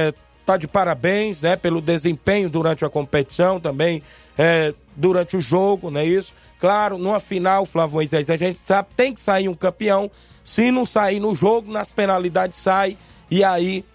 [SPEAKER 2] tá de parabéns, né, pelo desempenho durante a competição, também durante o jogo, não é isso? Claro, numa final, Flávio Moisés, a gente sabe, tem que sair um campeão. Se não sair no jogo, nas penalidades sai, e aí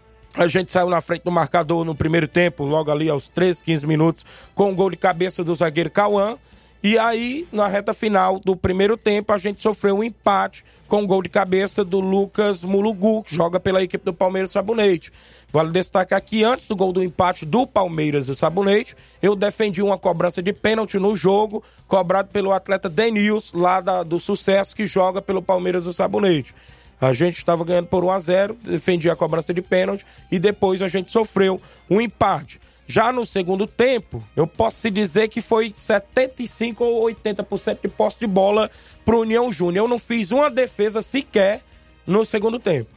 [SPEAKER 2] a gente saiu na frente do marcador no primeiro tempo, logo ali aos 13, 15 minutos, com um gol de cabeça do zagueiro Cauã. E aí, na reta final do primeiro tempo, a gente sofreu um empate com um gol de cabeça do Lucas Mulugu, que joga pela equipe do Palmeiras Sabonete. Vale destacar que antes do gol do empate do Palmeiras e Sabonete, eu defendi uma cobrança de pênalti no jogo, cobrado pelo atleta Denilson, lá do Sucesso, que joga pelo Palmeiras do Sabonete. A gente estava ganhando por 1-0, defendi a cobrança de pênalti e depois a gente sofreu um empate. Já no segundo tempo, eu posso se dizer que foi 75% ou 80% de posse de bola pro União Júnior. Eu não fiz uma defesa sequer no segundo tempo.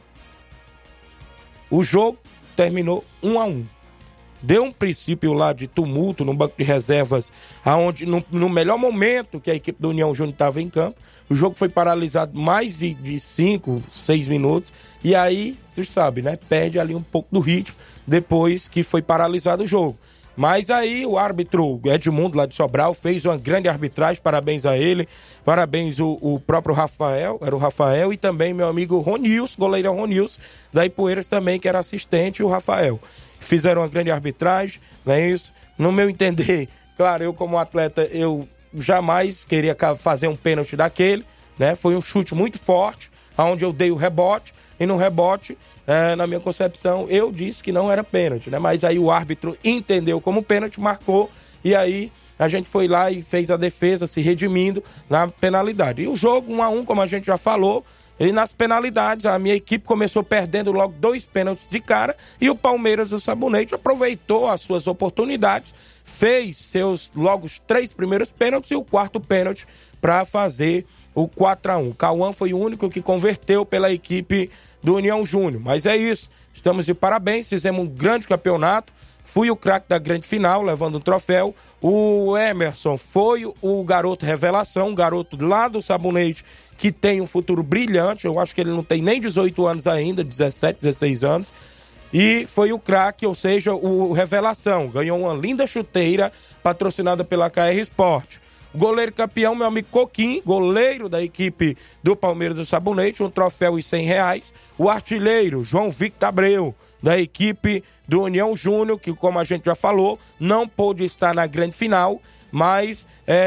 [SPEAKER 2] O jogo terminou 1-1. Deu um princípio lá de tumulto no banco de reservas, aonde no melhor momento que a equipe do União Júnior estava em campo, o jogo foi paralisado mais de 5, 6 minutos, e aí, tu sabe, né, perde ali um pouco do ritmo depois que foi paralisado o jogo. Mas aí o árbitro Edmundo, lá de Sobral, fez uma grande arbitragem, parabéns a ele, parabéns o próprio Rafael, era o Rafael, e também meu amigo Ronilson, goleirão Ronilson, da Ipueiras também, que era assistente, e o Rafael. Fizeram uma grande arbitragem, não é isso? No meu entender, claro, eu como atleta, eu jamais queria fazer um pênalti daquele, né? Foi um chute muito forte, onde eu dei o rebote, e no rebote, na minha concepção, eu disse que não era pênalti, né? Mas aí o árbitro entendeu como pênalti, marcou, e aí a gente foi lá e fez a defesa, se redimindo na penalidade. E o jogo 1-1, como a gente já falou, e nas penalidades, a minha equipe começou perdendo logo 2 pênaltis de cara e o Palmeiras do Sabonete aproveitou as suas oportunidades, fez seus logo os 3 primeiros pênaltis e o 4º pênalti para fazer o 4-1. Cauã foi o único que converteu pela equipe do União Júnior. Mas é isso, estamos de parabéns, fizemos um grande campeonato. Fui o craque da grande final, levando um troféu. O Emerson foi o garoto revelação, um garoto lá do Sabonete que tem um futuro brilhante. Eu acho que ele não tem nem 18 anos ainda, 17, 16 anos. E foi o craque, ou seja, o revelação. Ganhou uma linda chuteira patrocinada pela KR Sport. O goleiro campeão, meu amigo Coquim, goleiro da equipe do Palmeiras do Sabonete, um troféu e R$100. O artilheiro, João Victor Abreu, da equipe do União Júnior, que, como a gente já falou, não pôde estar na grande final, mas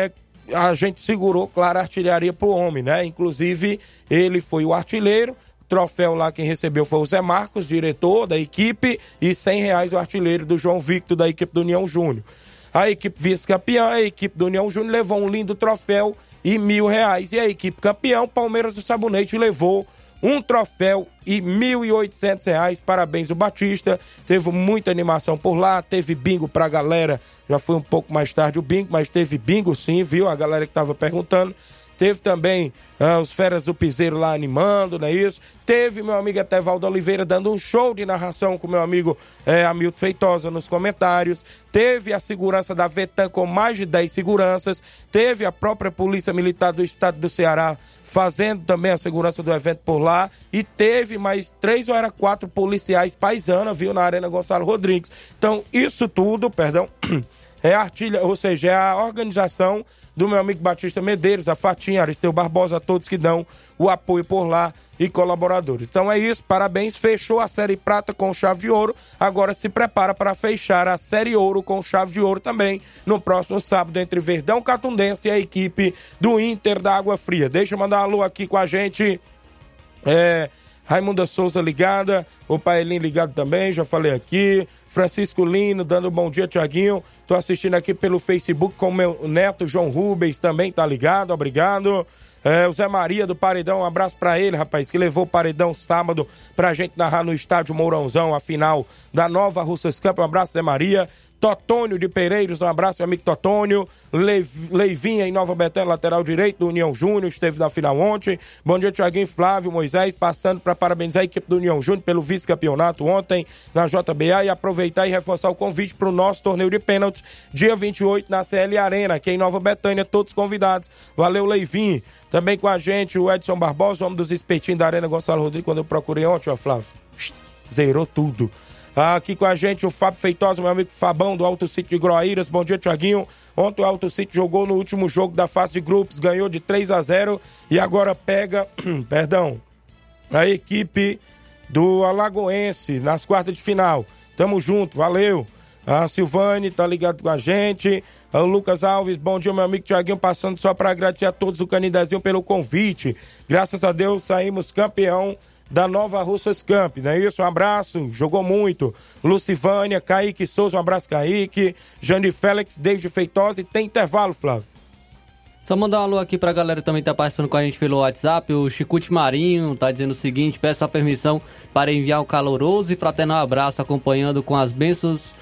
[SPEAKER 2] a gente segurou, claro, a artilharia pro homem, né? Inclusive, ele foi o artilheiro. Troféu lá quem recebeu foi o Zé Marcos, diretor da equipe, e R$100 o artilheiro do João Victor, da equipe do União Júnior. A equipe vice-campeã, a equipe do União Júnior, levou um lindo troféu e R$1.000. E a equipe campeão, Palmeiras do Sabonete, levou um troféu e R$1.800. Parabéns o Batista. Teve muita animação por lá, teve bingo pra galera. Já foi um pouco mais tarde o bingo, mas teve bingo sim, viu? A galera que tava perguntando. Teve também os Feras do Piseiro lá animando, não é isso? Teve meu amigo Etevaldo Oliveira dando um show de narração com meu amigo Hamilton Feitosa nos comentários. Teve a segurança da Vetan com mais de 10 seguranças. Teve a própria Polícia Militar do Estado do Ceará fazendo também a segurança do evento por lá. E teve mais 3 ou 4 policiais paisanas, viu, na Arena Gonçalo Rodrigues. Então, isso tudo, é a artilha, ou seja, é a organização do meu amigo Batista Medeiros, a Fatinha, Aristeu Barbosa, todos que dão o apoio por lá e colaboradores. Então é isso, parabéns, fechou a Série Prata com chave de ouro, agora se prepara para fechar a Série Ouro com chave de ouro também no próximo sábado entre Verdão Catundense e a equipe do Inter da Água Fria. Deixa eu mandar um alô aqui com a gente, Raimunda Souza ligada, o Paelinho ligado também, já falei aqui, Francisco Lino dando um bom dia, Tiaguinho, tô assistindo aqui pelo Facebook com o meu neto João Rubens, também tá ligado, obrigado. O Zé Maria do Paredão, um abraço pra ele, rapaz, que levou o Paredão sábado pra gente narrar no estádio Mourãozão, a final da Nova Russas Cup, um abraço Zé Maria. Totônio de Pereiros, um abraço, meu amigo Totônio. Leivinha em Nova Betânia, lateral direito do União Júnior, esteve na final ontem. Bom dia, Tiaguinho, Flávio, Moisés, passando para parabenizar a equipe do União Júnior pelo vice-campeonato ontem na JBA e aproveitar e reforçar o convite para o nosso torneio de pênaltis, dia 28 na CL Arena, aqui em Nova Betânia, todos convidados. Valeu, Leivinho. Também com a gente o Edson Barbosa, homem dos espetinhos da Arena Gonçalo Rodrigues, quando eu procurei ontem, ó, Flávio, zerou tudo. Aqui com a gente o Fábio Feitosa, meu amigo Fabão do Alto Sítio de Groaíras. Bom dia, Tiaguinho. Ontem o Alto Sítio jogou no último jogo da fase de grupos, ganhou de 3-0 e agora pega, a equipe do Alagoense nas quartas de final. Tamo junto, valeu. A Silvane tá ligado com a gente. O Lucas Alves, bom dia, meu amigo Tiaguinho, passando só para agradecer a todos do Canidezinho pelo convite. Graças a Deus saímos campeão da Nova Russas Camp, não é isso? Um abraço, jogou muito. Lucivânia, Kaique Souza, um abraço, Kaique. Jane Félix, David Feitosa, e tem intervalo, Flávio.
[SPEAKER 3] Só mandar um alô aqui pra galera que também tá participando com a gente pelo WhatsApp. O Chicute Marinho tá dizendo o seguinte: peço a permissão para enviar um caloroso e fraternal abraço acompanhado com as bênçãos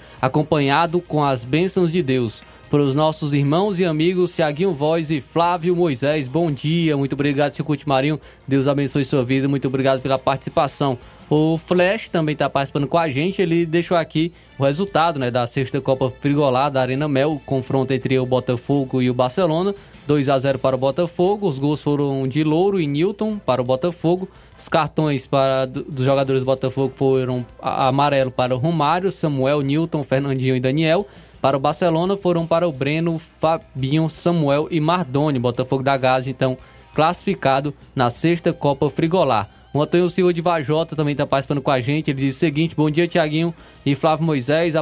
[SPEAKER 3] de Deus. Para os nossos irmãos e amigos Thiaguinho Voz e Flávio Moisés, bom dia, muito obrigado, Chicute Marinho, Deus abençoe sua vida, muito obrigado pela participação. O Flash também está participando com a gente, ele deixou aqui o resultado, né, da sexta Copa Frigolá da Arena Mel, confronto entre o Botafogo e o Barcelona, 2-0 para o Botafogo, os gols foram de Louro e Newton para o Botafogo, os cartões dos jogadores do Botafogo foram amarelo para o Romário, Samuel, Newton, Fernandinho e Daniel. Para o Barcelona foram para o Breno, Fabinho, Samuel e Mardoni. Botafogo da Gás, então, classificado na sexta Copa Frigolá. O Antônio Silva de Vajota também está participando com a gente. Ele diz o seguinte: bom dia, Tiaguinho e Flávio Moisés.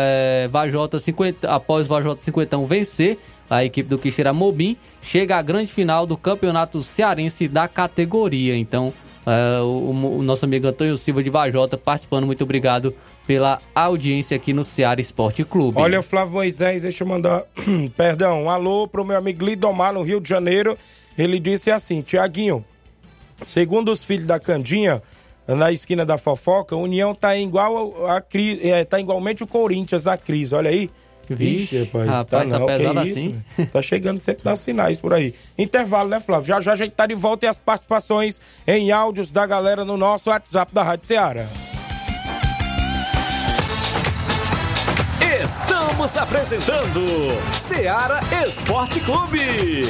[SPEAKER 3] Após Vajota 50 vencer a equipe do Quixeramobim, chega à grande final do Campeonato Cearense da categoria. Então, O nosso amigo Antônio Silva de Vajota participando. Muito obrigado pela audiência aqui no Ceará Esporte Clube.
[SPEAKER 2] Olha, Flávio Moisés, deixa eu mandar um alô pro meu amigo Lidomar, no Rio de Janeiro. Ele disse assim: Tiaguinho, segundo os filhos da Candinha, na esquina da fofoca, a União tá igual a crise, tá igualmente o Corinthians da crise, olha aí.
[SPEAKER 3] Vixe, rapaz, tá pesado assim.
[SPEAKER 2] Tá chegando sempre nas sinais por aí. Intervalo, né, Flávio? Já já a gente tá de volta e as participações em áudios da galera no nosso WhatsApp da Rádio Ceará.
[SPEAKER 1] Estamos apresentando Ceará Esporte Clube.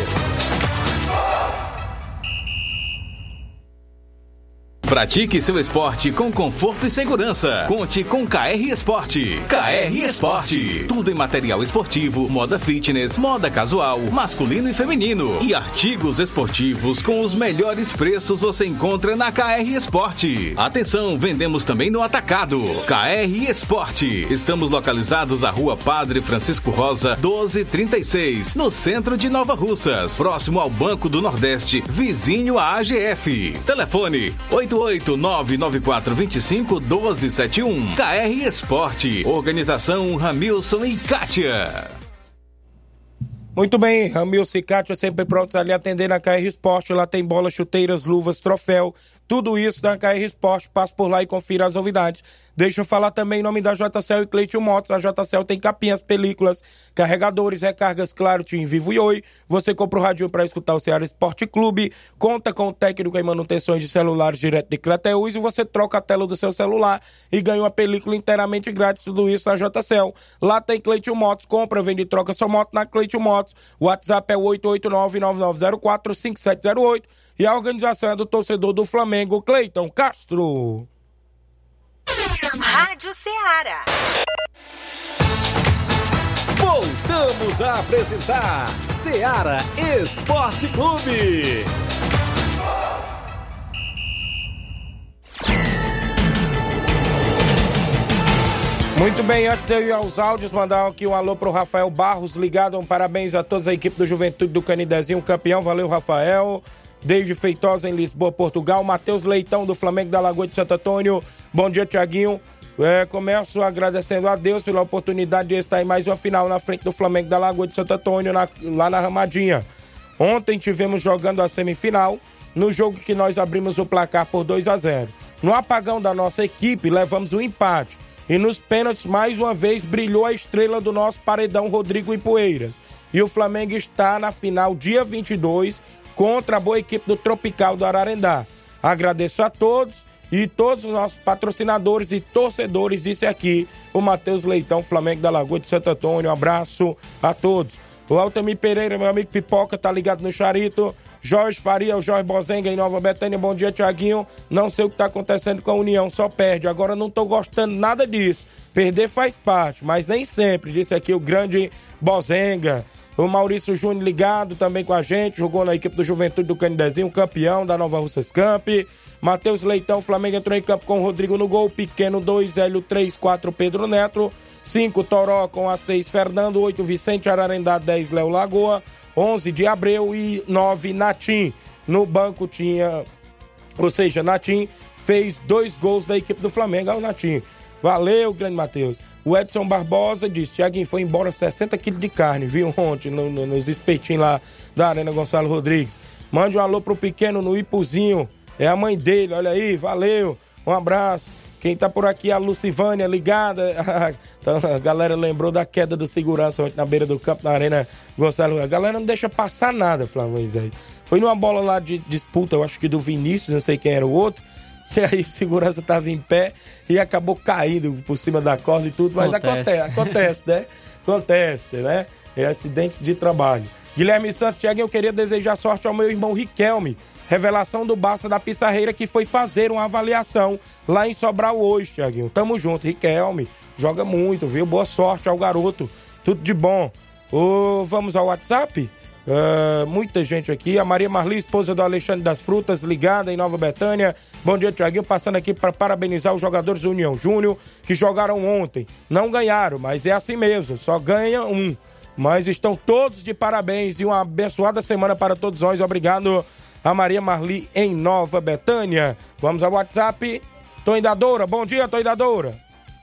[SPEAKER 6] Pratique seu esporte com conforto e segurança. Conte com KR Esporte. KR Esporte. Tudo em material esportivo, moda fitness, moda casual, masculino e feminino. E artigos esportivos com os melhores preços você encontra na KR Esporte. Atenção, vendemos também no atacado. KR Esporte. Estamos localizados à Rua Padre Francisco Rosa, 1236, no centro de Nova Russas, próximo ao Banco do Nordeste, vizinho à AGF. Telefone 88994251271. KR Esporte. Organização Ramilson e Kátia.
[SPEAKER 2] Muito bem, Ramilson e Kátia sempre prontos ali atender na KR Esporte. Lá tem bolas, chuteiras, luvas, troféu, tudo isso na KR Esporte. Passe por lá e confira as novidades. Deixa eu falar também em nome da JCL e Cleiton Motos. A JCL tem capinhas, películas, carregadores, recargas, claro, Tim Vivo e Oi. Você compra o radinho para escutar o Ceará Esporte Clube. Conta com o técnico em manutenções de celulares direto de Crateús. E você troca a tela do seu celular e ganha uma película inteiramente grátis. Tudo isso na JCL. Lá tem Cleiton Motos. Compra, vende e troca sua moto na Cleiton Motos. O WhatsApp é 889-9904-5708. E a organização é do torcedor do Flamengo, Cleiton Castro.
[SPEAKER 12] Rádio Ceará.
[SPEAKER 1] Voltamos a apresentar Ceará Esporte Clube.
[SPEAKER 2] Muito bem, antes de eu ir aos áudios, mandar aqui um alô pro Rafael Barros, ligado, parabéns a toda a equipe do Juventude do Canidezinho, campeão, valeu Rafael. Desde Feitosa em Lisboa, Portugal. Matheus Leitão do Flamengo da Lagoa de Santo Antônio. Bom dia, Tiaguinho. Começo agradecendo a Deus pela oportunidade de estar em mais uma final na frente do Flamengo da Lagoa de Santo Antônio, lá na Ramadinha. Ontem tivemos jogando a semifinal, no jogo que nós abrimos o placar por 2-0. No apagão da nossa equipe, levamos um empate. E nos pênaltis, mais uma vez, brilhou a estrela do nosso paredão, Rodrigo Ipueiras. E o Flamengo está na final, dia 22, contra a boa equipe do Tropical do Ararendá. Agradeço a todos e todos os nossos patrocinadores e torcedores, disse aqui o Matheus Leitão, Flamengo da Lagoa de Santo Antônio. Um abraço a todos. O Altamir Pereira, meu amigo Pipoca, tá ligado no Charito. Jorge Faria, o Jorge Bozenga em Nova Betânia. Bom dia, Tiaguinho. Não sei o que tá acontecendo com a União, só perde. Agora não tô gostando nada disso. Perder faz parte, mas nem sempre, disse aqui o grande Bozenga. O Maurício Júnior ligado também com a gente, jogou na equipe do Juventude do Canidezinho, campeão da Nova Russas Camp. Matheus Leitão, Flamengo entrou em campo com o Rodrigo no gol, Pequeno 2, Hélio 3, 4, Pedro Neto, 5, Toró com a 6, Fernando, 8, Vicente Ararendá, 10, Léo Lagoa, 11 de Abreu e 9, Natim. No banco tinha, ou seja, Natim fez 2 gols da equipe do Flamengo, ao Natim. Valeu, grande Matheus. O Edson Barbosa disse: Tiaguinho, foi embora 60 quilos de carne, viu, ontem nos espetinhos lá da Arena Gonçalo Rodrigues. Mande um alô pro Pequeno no Ipuzinho, é a mãe dele, olha aí, valeu, um abraço. Quem tá por aqui é a Lucivânia, ligada. Então, a galera lembrou da queda do segurança ontem na beira do campo, na Arena Gonçalo. A galera não deixa passar nada, Flávio. Foi numa bola lá de disputa, eu acho que do Vinícius, não sei quem era o outro. E aí o segurança tava em pé e acabou caindo por cima da corda e tudo. Mas acontece, né? Acontece, né? É acidente de trabalho. Guilherme Santos, Tiaguinho, eu queria desejar sorte ao meu irmão Riquelme. Revelação do Barça da Pissarreira, que foi fazer uma avaliação lá em Sobral hoje, Tiaguinho. Tamo junto, Riquelme. Joga muito, viu? Boa sorte ao garoto. Tudo de bom. Vamos ao WhatsApp? Muita gente aqui. A Maria Marli, esposa do Alexandre das Frutas, ligada em Nova Betânia. Bom dia, Tiaguinho. Passando aqui para parabenizar os jogadores do União Júnior que jogaram ontem. Não ganharam, mas é assim mesmo. Só ganha um. Mas estão todos de parabéns e uma abençoada semana para todos nós. Obrigado a Maria Marli em Nova Betânia. Vamos ao WhatsApp. Toindadora, bom dia, Toindadora.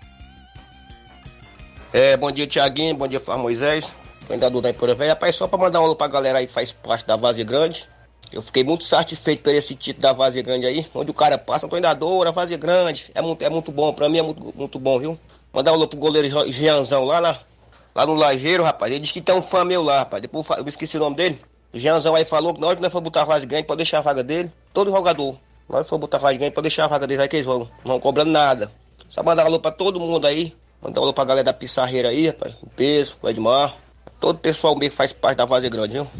[SPEAKER 12] Bom dia, Tiaguinho, bom dia, Fábio Moisés. Toindadora da Empora Velha. Rapaz, só pra mandar um alô pra galera aí que faz parte da Várzea Grande. Eu fiquei muito satisfeito por esse título da Várzea Grande aí, onde o cara passa, Toindadora, Várzea Grande. É muito bom, pra mim é muito bom, viu? Mandar um alô pro goleiro Jeanzão lá no Lajeiro, rapaz. Ele disse que tem um fã meu lá, rapaz. Depois eu esqueci o nome dele. O Jeanzão aí falou que na hora que nós for botar a Várzea Grande, pode deixar a vaga dele. Todo jogador. Na hora que for botar a Várzea Grande, pode deixar a vaga deles aí que eles vão. Não vão cobrando nada. Só mandar um alô pra todo mundo aí. Mandar um alô pra galera da Pissarreira aí, rapaz. O Peso, o Edmar. Todo o pessoal meio que faz parte da Várzea Grande, viu?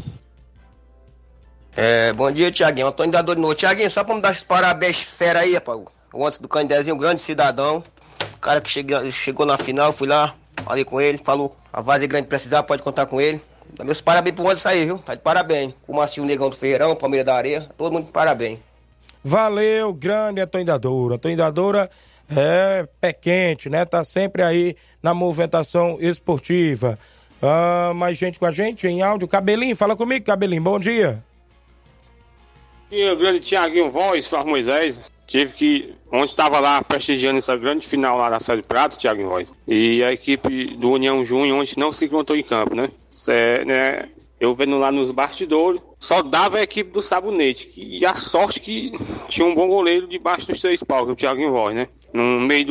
[SPEAKER 12] Bom dia, Tiaguinho. Antônio Dador de novo. Tiaguinho, só pra me dar os parabéns fera aí, rapaz. O antes do Candezinho, um grande cidadão. O cara que chegou na final, fui lá, falei com ele, falou, a Várzea Grande precisar, pode contar com ele. Dá meus parabéns pro antes aí, viu? Tá de parabéns. Com o Marcinho Negão do Ferreirão, Palmeira da Areia, todo mundo de parabéns.
[SPEAKER 2] Valeu, grande Antônio Dadora. Antônio Dadora é pé quente, né? Tá sempre aí na movimentação esportiva. Mais gente com a gente em áudio. Cabelinho, fala comigo, Cabelinho, bom dia.
[SPEAKER 13] E o grande Tiaguinho Voz, Fábio Moisés, ontem estava lá prestigiando essa grande final lá na Série Prata, Tiaguinho Voz. E a equipe do União Junho ontem não se encontrou em campo, né? Eu vendo lá nos bastidores, só dava a equipe do Sabonete. E a sorte que tinha um bom goleiro debaixo dos 3 paus, o Tiaguinho Voz, né? No meio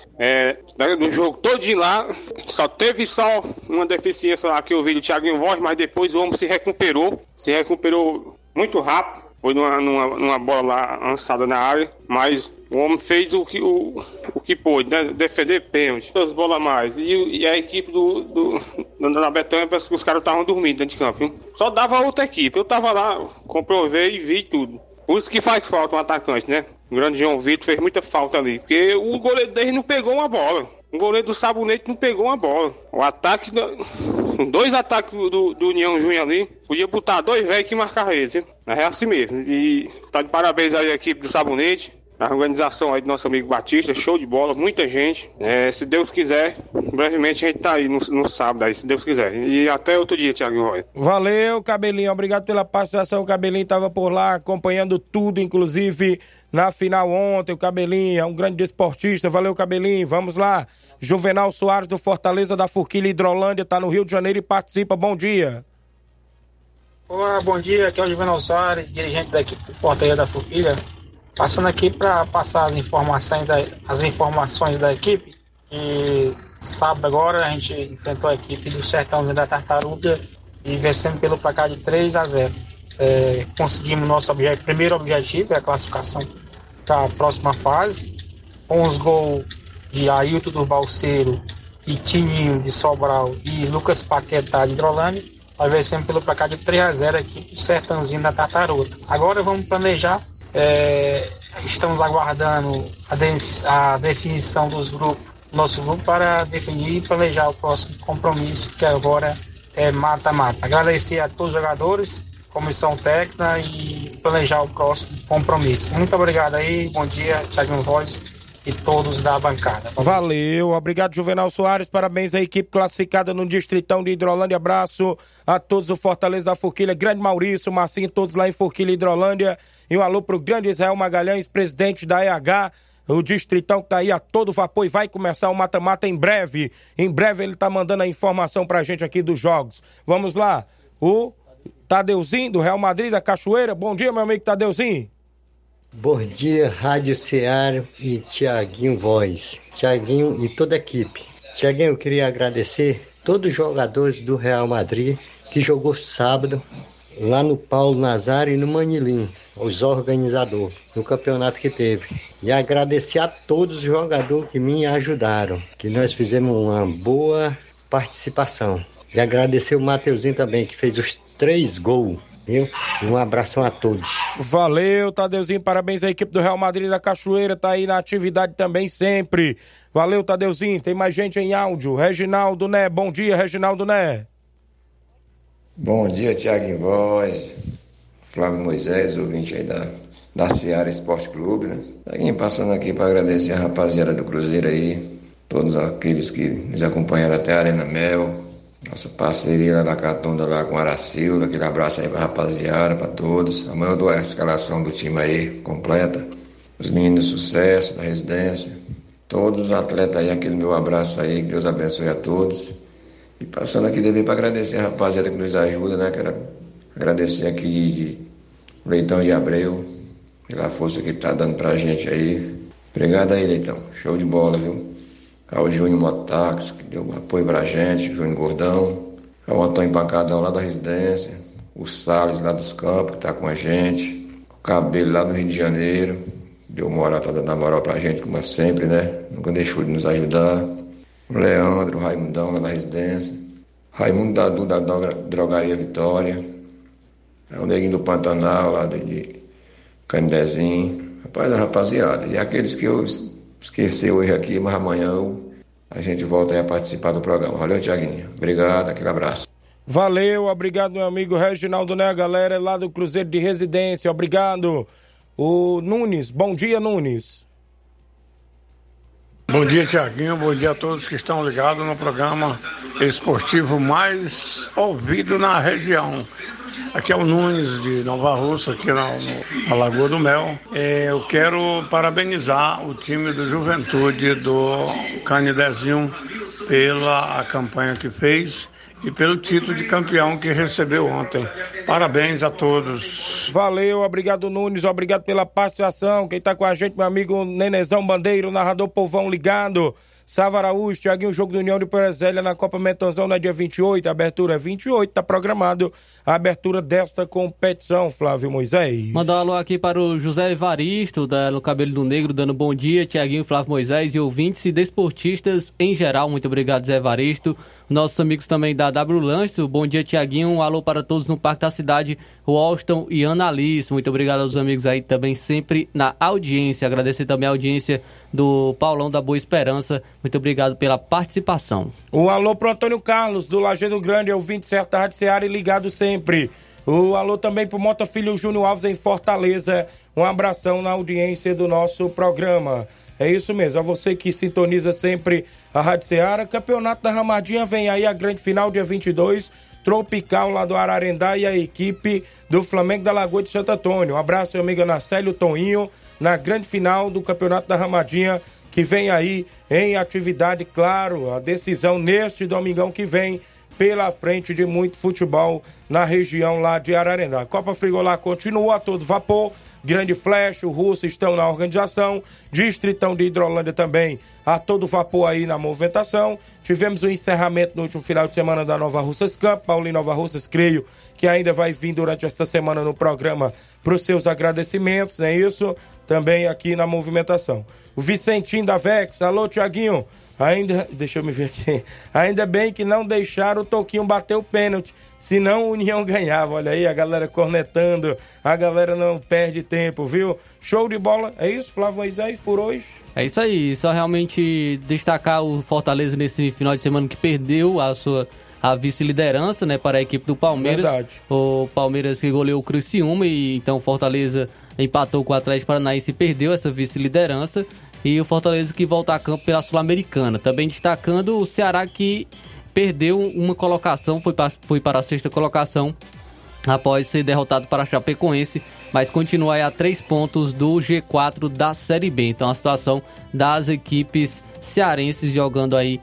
[SPEAKER 13] do jogo todinho lá, só teve uma deficiência lá que eu vi do Tiaguinho Voz, mas depois o homem se recuperou muito rápido. Foi numa bola lá lançada na área, mas o homem fez o que pôde, né? Defender pênalti, todas as bolas a mais. E a equipe da Betânia, parece que os caras estavam dormindo dentro de campo, viu? Só dava outra equipe. Eu tava lá, comprovei e vi tudo. Por isso que faz falta um atacante, né? O grande João Vitor fez muita falta ali, porque o goleiro dele não pegou uma bola. O goleiro do Sabonete não pegou uma bola. O ataque, 2 ataques do União Junho ali, podia botar 2 velhos que marcavam eles, hein? É assim mesmo. E tá de parabéns aí a equipe do Sabonete, a organização aí do nosso amigo Batista, show de bola, muita gente. Se Deus quiser, brevemente a gente tá aí no sábado aí, se Deus quiser. E até outro dia, Thiago Roy.
[SPEAKER 2] Valeu, Cabelinho, obrigado pela participação. O Cabelinho tava por lá acompanhando tudo, inclusive na final ontem. O Cabelinho é um grande desportista. Valeu, Cabelinho, vamos lá. Juvenal Soares do Fortaleza da Forquilha Hidrolândia, tá no Rio de Janeiro e participa. Bom dia.
[SPEAKER 14] Olá, bom dia, aqui é o Juvenal Soares, dirigente da equipe do Fortaleza da Forquilha. Passando aqui para passar as informações da equipe. E sábado agora a gente enfrentou a equipe do Sertãozinho da Tartaruga e vencemos pelo placar de 3-0. Conseguimos nosso primeiro objetivo, é a classificação para a próxima fase, com os gols de Ailton do Balseiro e Tininho de Sobral e Lucas Paquetá de Hidrolândia. Nós vencemos pelo placar de 3-0 a equipe do Sertãozinho da Tartaruga. Agora vamos planejar. Estamos aguardando a definição dos grupos, nosso grupo, para definir e planejar o próximo compromisso, que agora é mata-mata. Agradecer a todos os jogadores, comissão técnica e planejar o próximo compromisso. Muito obrigado aí, bom dia, Thiago Voz e todos da bancada.
[SPEAKER 2] Valeu, obrigado, Juvenal Soares, parabéns à equipe classificada no Distritão de Hidrolândia, abraço a todos do Fortaleza da Forquilha, grande Maurício, Marcinho, todos lá em Forquilha, Hidrolândia, e um alô pro grande Israel Magalhães, presidente da EH, o Distritão que tá aí a todo vapor e vai começar o mata-mata em breve ele tá mandando a informação pra gente aqui dos jogos. Vamos lá, o Tadeuzinho do Real Madrid da Cachoeira, bom dia, meu amigo Tadeuzinho.
[SPEAKER 15] Bom dia, Rádio Ceará e Tiaguinho Voz. Tiaguinho e toda a equipe. Tiaguinho, eu queria agradecer todos os jogadores do Real Madrid que jogou sábado lá no Paulo Nazário e no Manilim, os organizadores, no campeonato que teve. E agradecer a todos os jogadores que me ajudaram, que nós fizemos uma boa participação. E agradecer o Mateuzinho também, que fez os 3 gols. Viu? Um abração a todos.
[SPEAKER 2] Valeu, Tadeuzinho, parabéns à equipe do Real Madrid da Cachoeira, tá aí na atividade também sempre. Valeu, Tadeuzinho, tem mais gente em áudio. Reginaldo Né, bom dia, Reginaldo Né.
[SPEAKER 16] Bom dia, Thiago Voz, Flávio Moisés, ouvinte aí da Ceará Esporte Clube, né? Passando aqui para agradecer a rapaziada do Cruzeiro aí, todos aqueles que nos acompanharam até a Arena Mel, Nossa parceria lá da Catunda lá com Aracilda, aquele abraço aí pra rapaziada, pra todos. Amanhã eu dou a escalação do time aí, completa. Os meninos de sucesso, da residência. Todos os atletas aí, aquele meu abraço aí, que Deus abençoe a todos. E passando aqui também para agradecer a rapaziada que nos ajuda, né? Quero agradecer aqui de Leitão de Abreu, pela força que ele tá dando pra gente aí. Obrigado aí, Leitão. Show de bola, viu? Ao Júnior Motax, que deu apoio pra gente, Júnior Gordão. Ao Antônio Pancadão lá da residência. O Salles lá dos Campos, que tá com a gente. O Cabelo lá do Rio de Janeiro. Deu moral, tá dando a moral pra gente, como sempre, né? Nunca deixou de nos ajudar. O Leandro, o Raimundão lá da residência. Raimundo Dadu da Drogaria Vitória. O Neguinho do Pantanal lá de Candezinho. Rapaz, a rapaziada. E aqueles que eu esqueci hoje aqui, mas amanhã a gente volta aí a participar do programa. Valeu, Tiaguinho. Obrigado, aquele abraço.
[SPEAKER 2] Valeu, obrigado, meu amigo Reginaldo, né, galera? Lá do Cruzeiro de Residência, obrigado. O Nunes, bom dia, Nunes.
[SPEAKER 17] Bom dia, Tiaguinho, bom dia a todos que estão ligados no programa esportivo mais ouvido na região. Aqui é o Nunes de Nova Russa, aqui na Lagoa do Mel. Eu quero parabenizar o time do Juventude do Canidezinho pela campanha que fez e pelo título de campeão que recebeu ontem. Parabéns a todos.
[SPEAKER 2] Valeu, obrigado, Nunes, obrigado pela participação. Quem tá com a gente, meu amigo Nenezão Bandeiro, narrador Povão ligado. Sava Araújo, Tiaguinho, jogo do União de Peresélia na Copa Metonzão na dia 28, abertura 28, tá programado a abertura desta competição, Flávio Moisés.
[SPEAKER 3] Mandar um alô aqui para o José Evaristo, do Cabelo do Negro, dando bom dia, Tiaguinho, Flávio Moisés e ouvintes e desportistas em geral. Muito obrigado, Zé Evaristo. Nossos amigos também da W Lanches, bom dia, Tiaguinho, um alô para todos no Parque da Cidade, o Austin e Ana Alice. Muito obrigado aos amigos aí também sempre na audiência. Agradecer também a audiência do Paulão da Boa Esperança. Muito obrigado pela participação.
[SPEAKER 2] Um alô pro Antônio Carlos, do Lajeado Grande, ouvinte certo da Rádio Ceará e ligado sempre. O alô também pro Mota Filho Júnior Alves em Fortaleza. Um abração na audiência do nosso programa. É isso mesmo, a você que sintoniza sempre a Rádio Ceará. Campeonato da Ramadinha, vem aí a grande final, dia 22, Tropical lá do Ararendá e a equipe do Flamengo da Lagoa de Santo Antônio. Um abraço, meu amigo Anacélio Toninho, na grande final do Campeonato da Ramadinha, que vem aí em atividade, claro, a decisão neste domingão que vem, pela frente de muito futebol na região lá de Ararendá. A Copa Frigolá continua a todo vapor, Grande Flash, o Russo estão na organização, Distritão de Hidrolândia também a todo vapor aí na movimentação. Tivemos o encerramento no último final de semana da Nova Russas Camp, Paulinho Nova Russas, creio que ainda vai vir durante esta semana no programa para os seus agradecimentos, não é isso? Também aqui na movimentação. O Vicentinho da Vex, alô Tiaguinho, deixa eu me ver aqui, ainda bem que não deixaram o Toquinho bater o pênalti, senão o União ganhava. Olha aí a galera cornetando, a galera não perde tempo, viu? Show de bola, é isso, Flávio Moisés, por hoje?
[SPEAKER 3] É isso aí, só realmente destacar o Fortaleza nesse final de semana que perdeu a vice-liderança, né, para a equipe do Palmeiras.
[SPEAKER 2] Verdade.
[SPEAKER 3] O Palmeiras que goleou o Criciúma e então o Fortaleza empatou com o Atlético Paranaense e perdeu essa vice-liderança. E o Fortaleza que volta a campo pela Sul-Americana. Também destacando o Ceará que perdeu uma colocação, foi para a 6ª colocação após ser derrotado para a Chapecoense, mas continua aí a 3 pontos do G4 da Série B. Então a situação das equipes cearenses jogando aí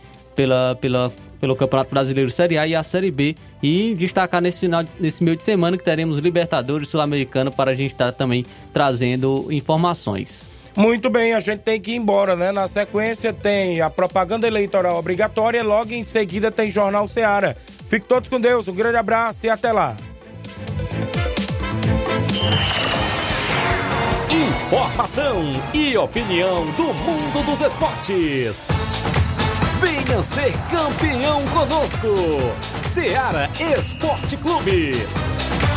[SPEAKER 3] pelo Campeonato Brasileiro Série A e a Série B. E destacar nesse meio de semana que teremos Libertadores Sul-Americano para a gente estar também trazendo informações.
[SPEAKER 2] Muito bem, a gente tem que ir embora, né? Na sequência tem a propaganda eleitoral obrigatória e logo em seguida tem Jornal Ceará. Fiquem todos com Deus, um grande abraço e até lá.
[SPEAKER 1] Informação e opinião do mundo dos esportes. Venha ser campeão conosco. Ceará Esporte Clube.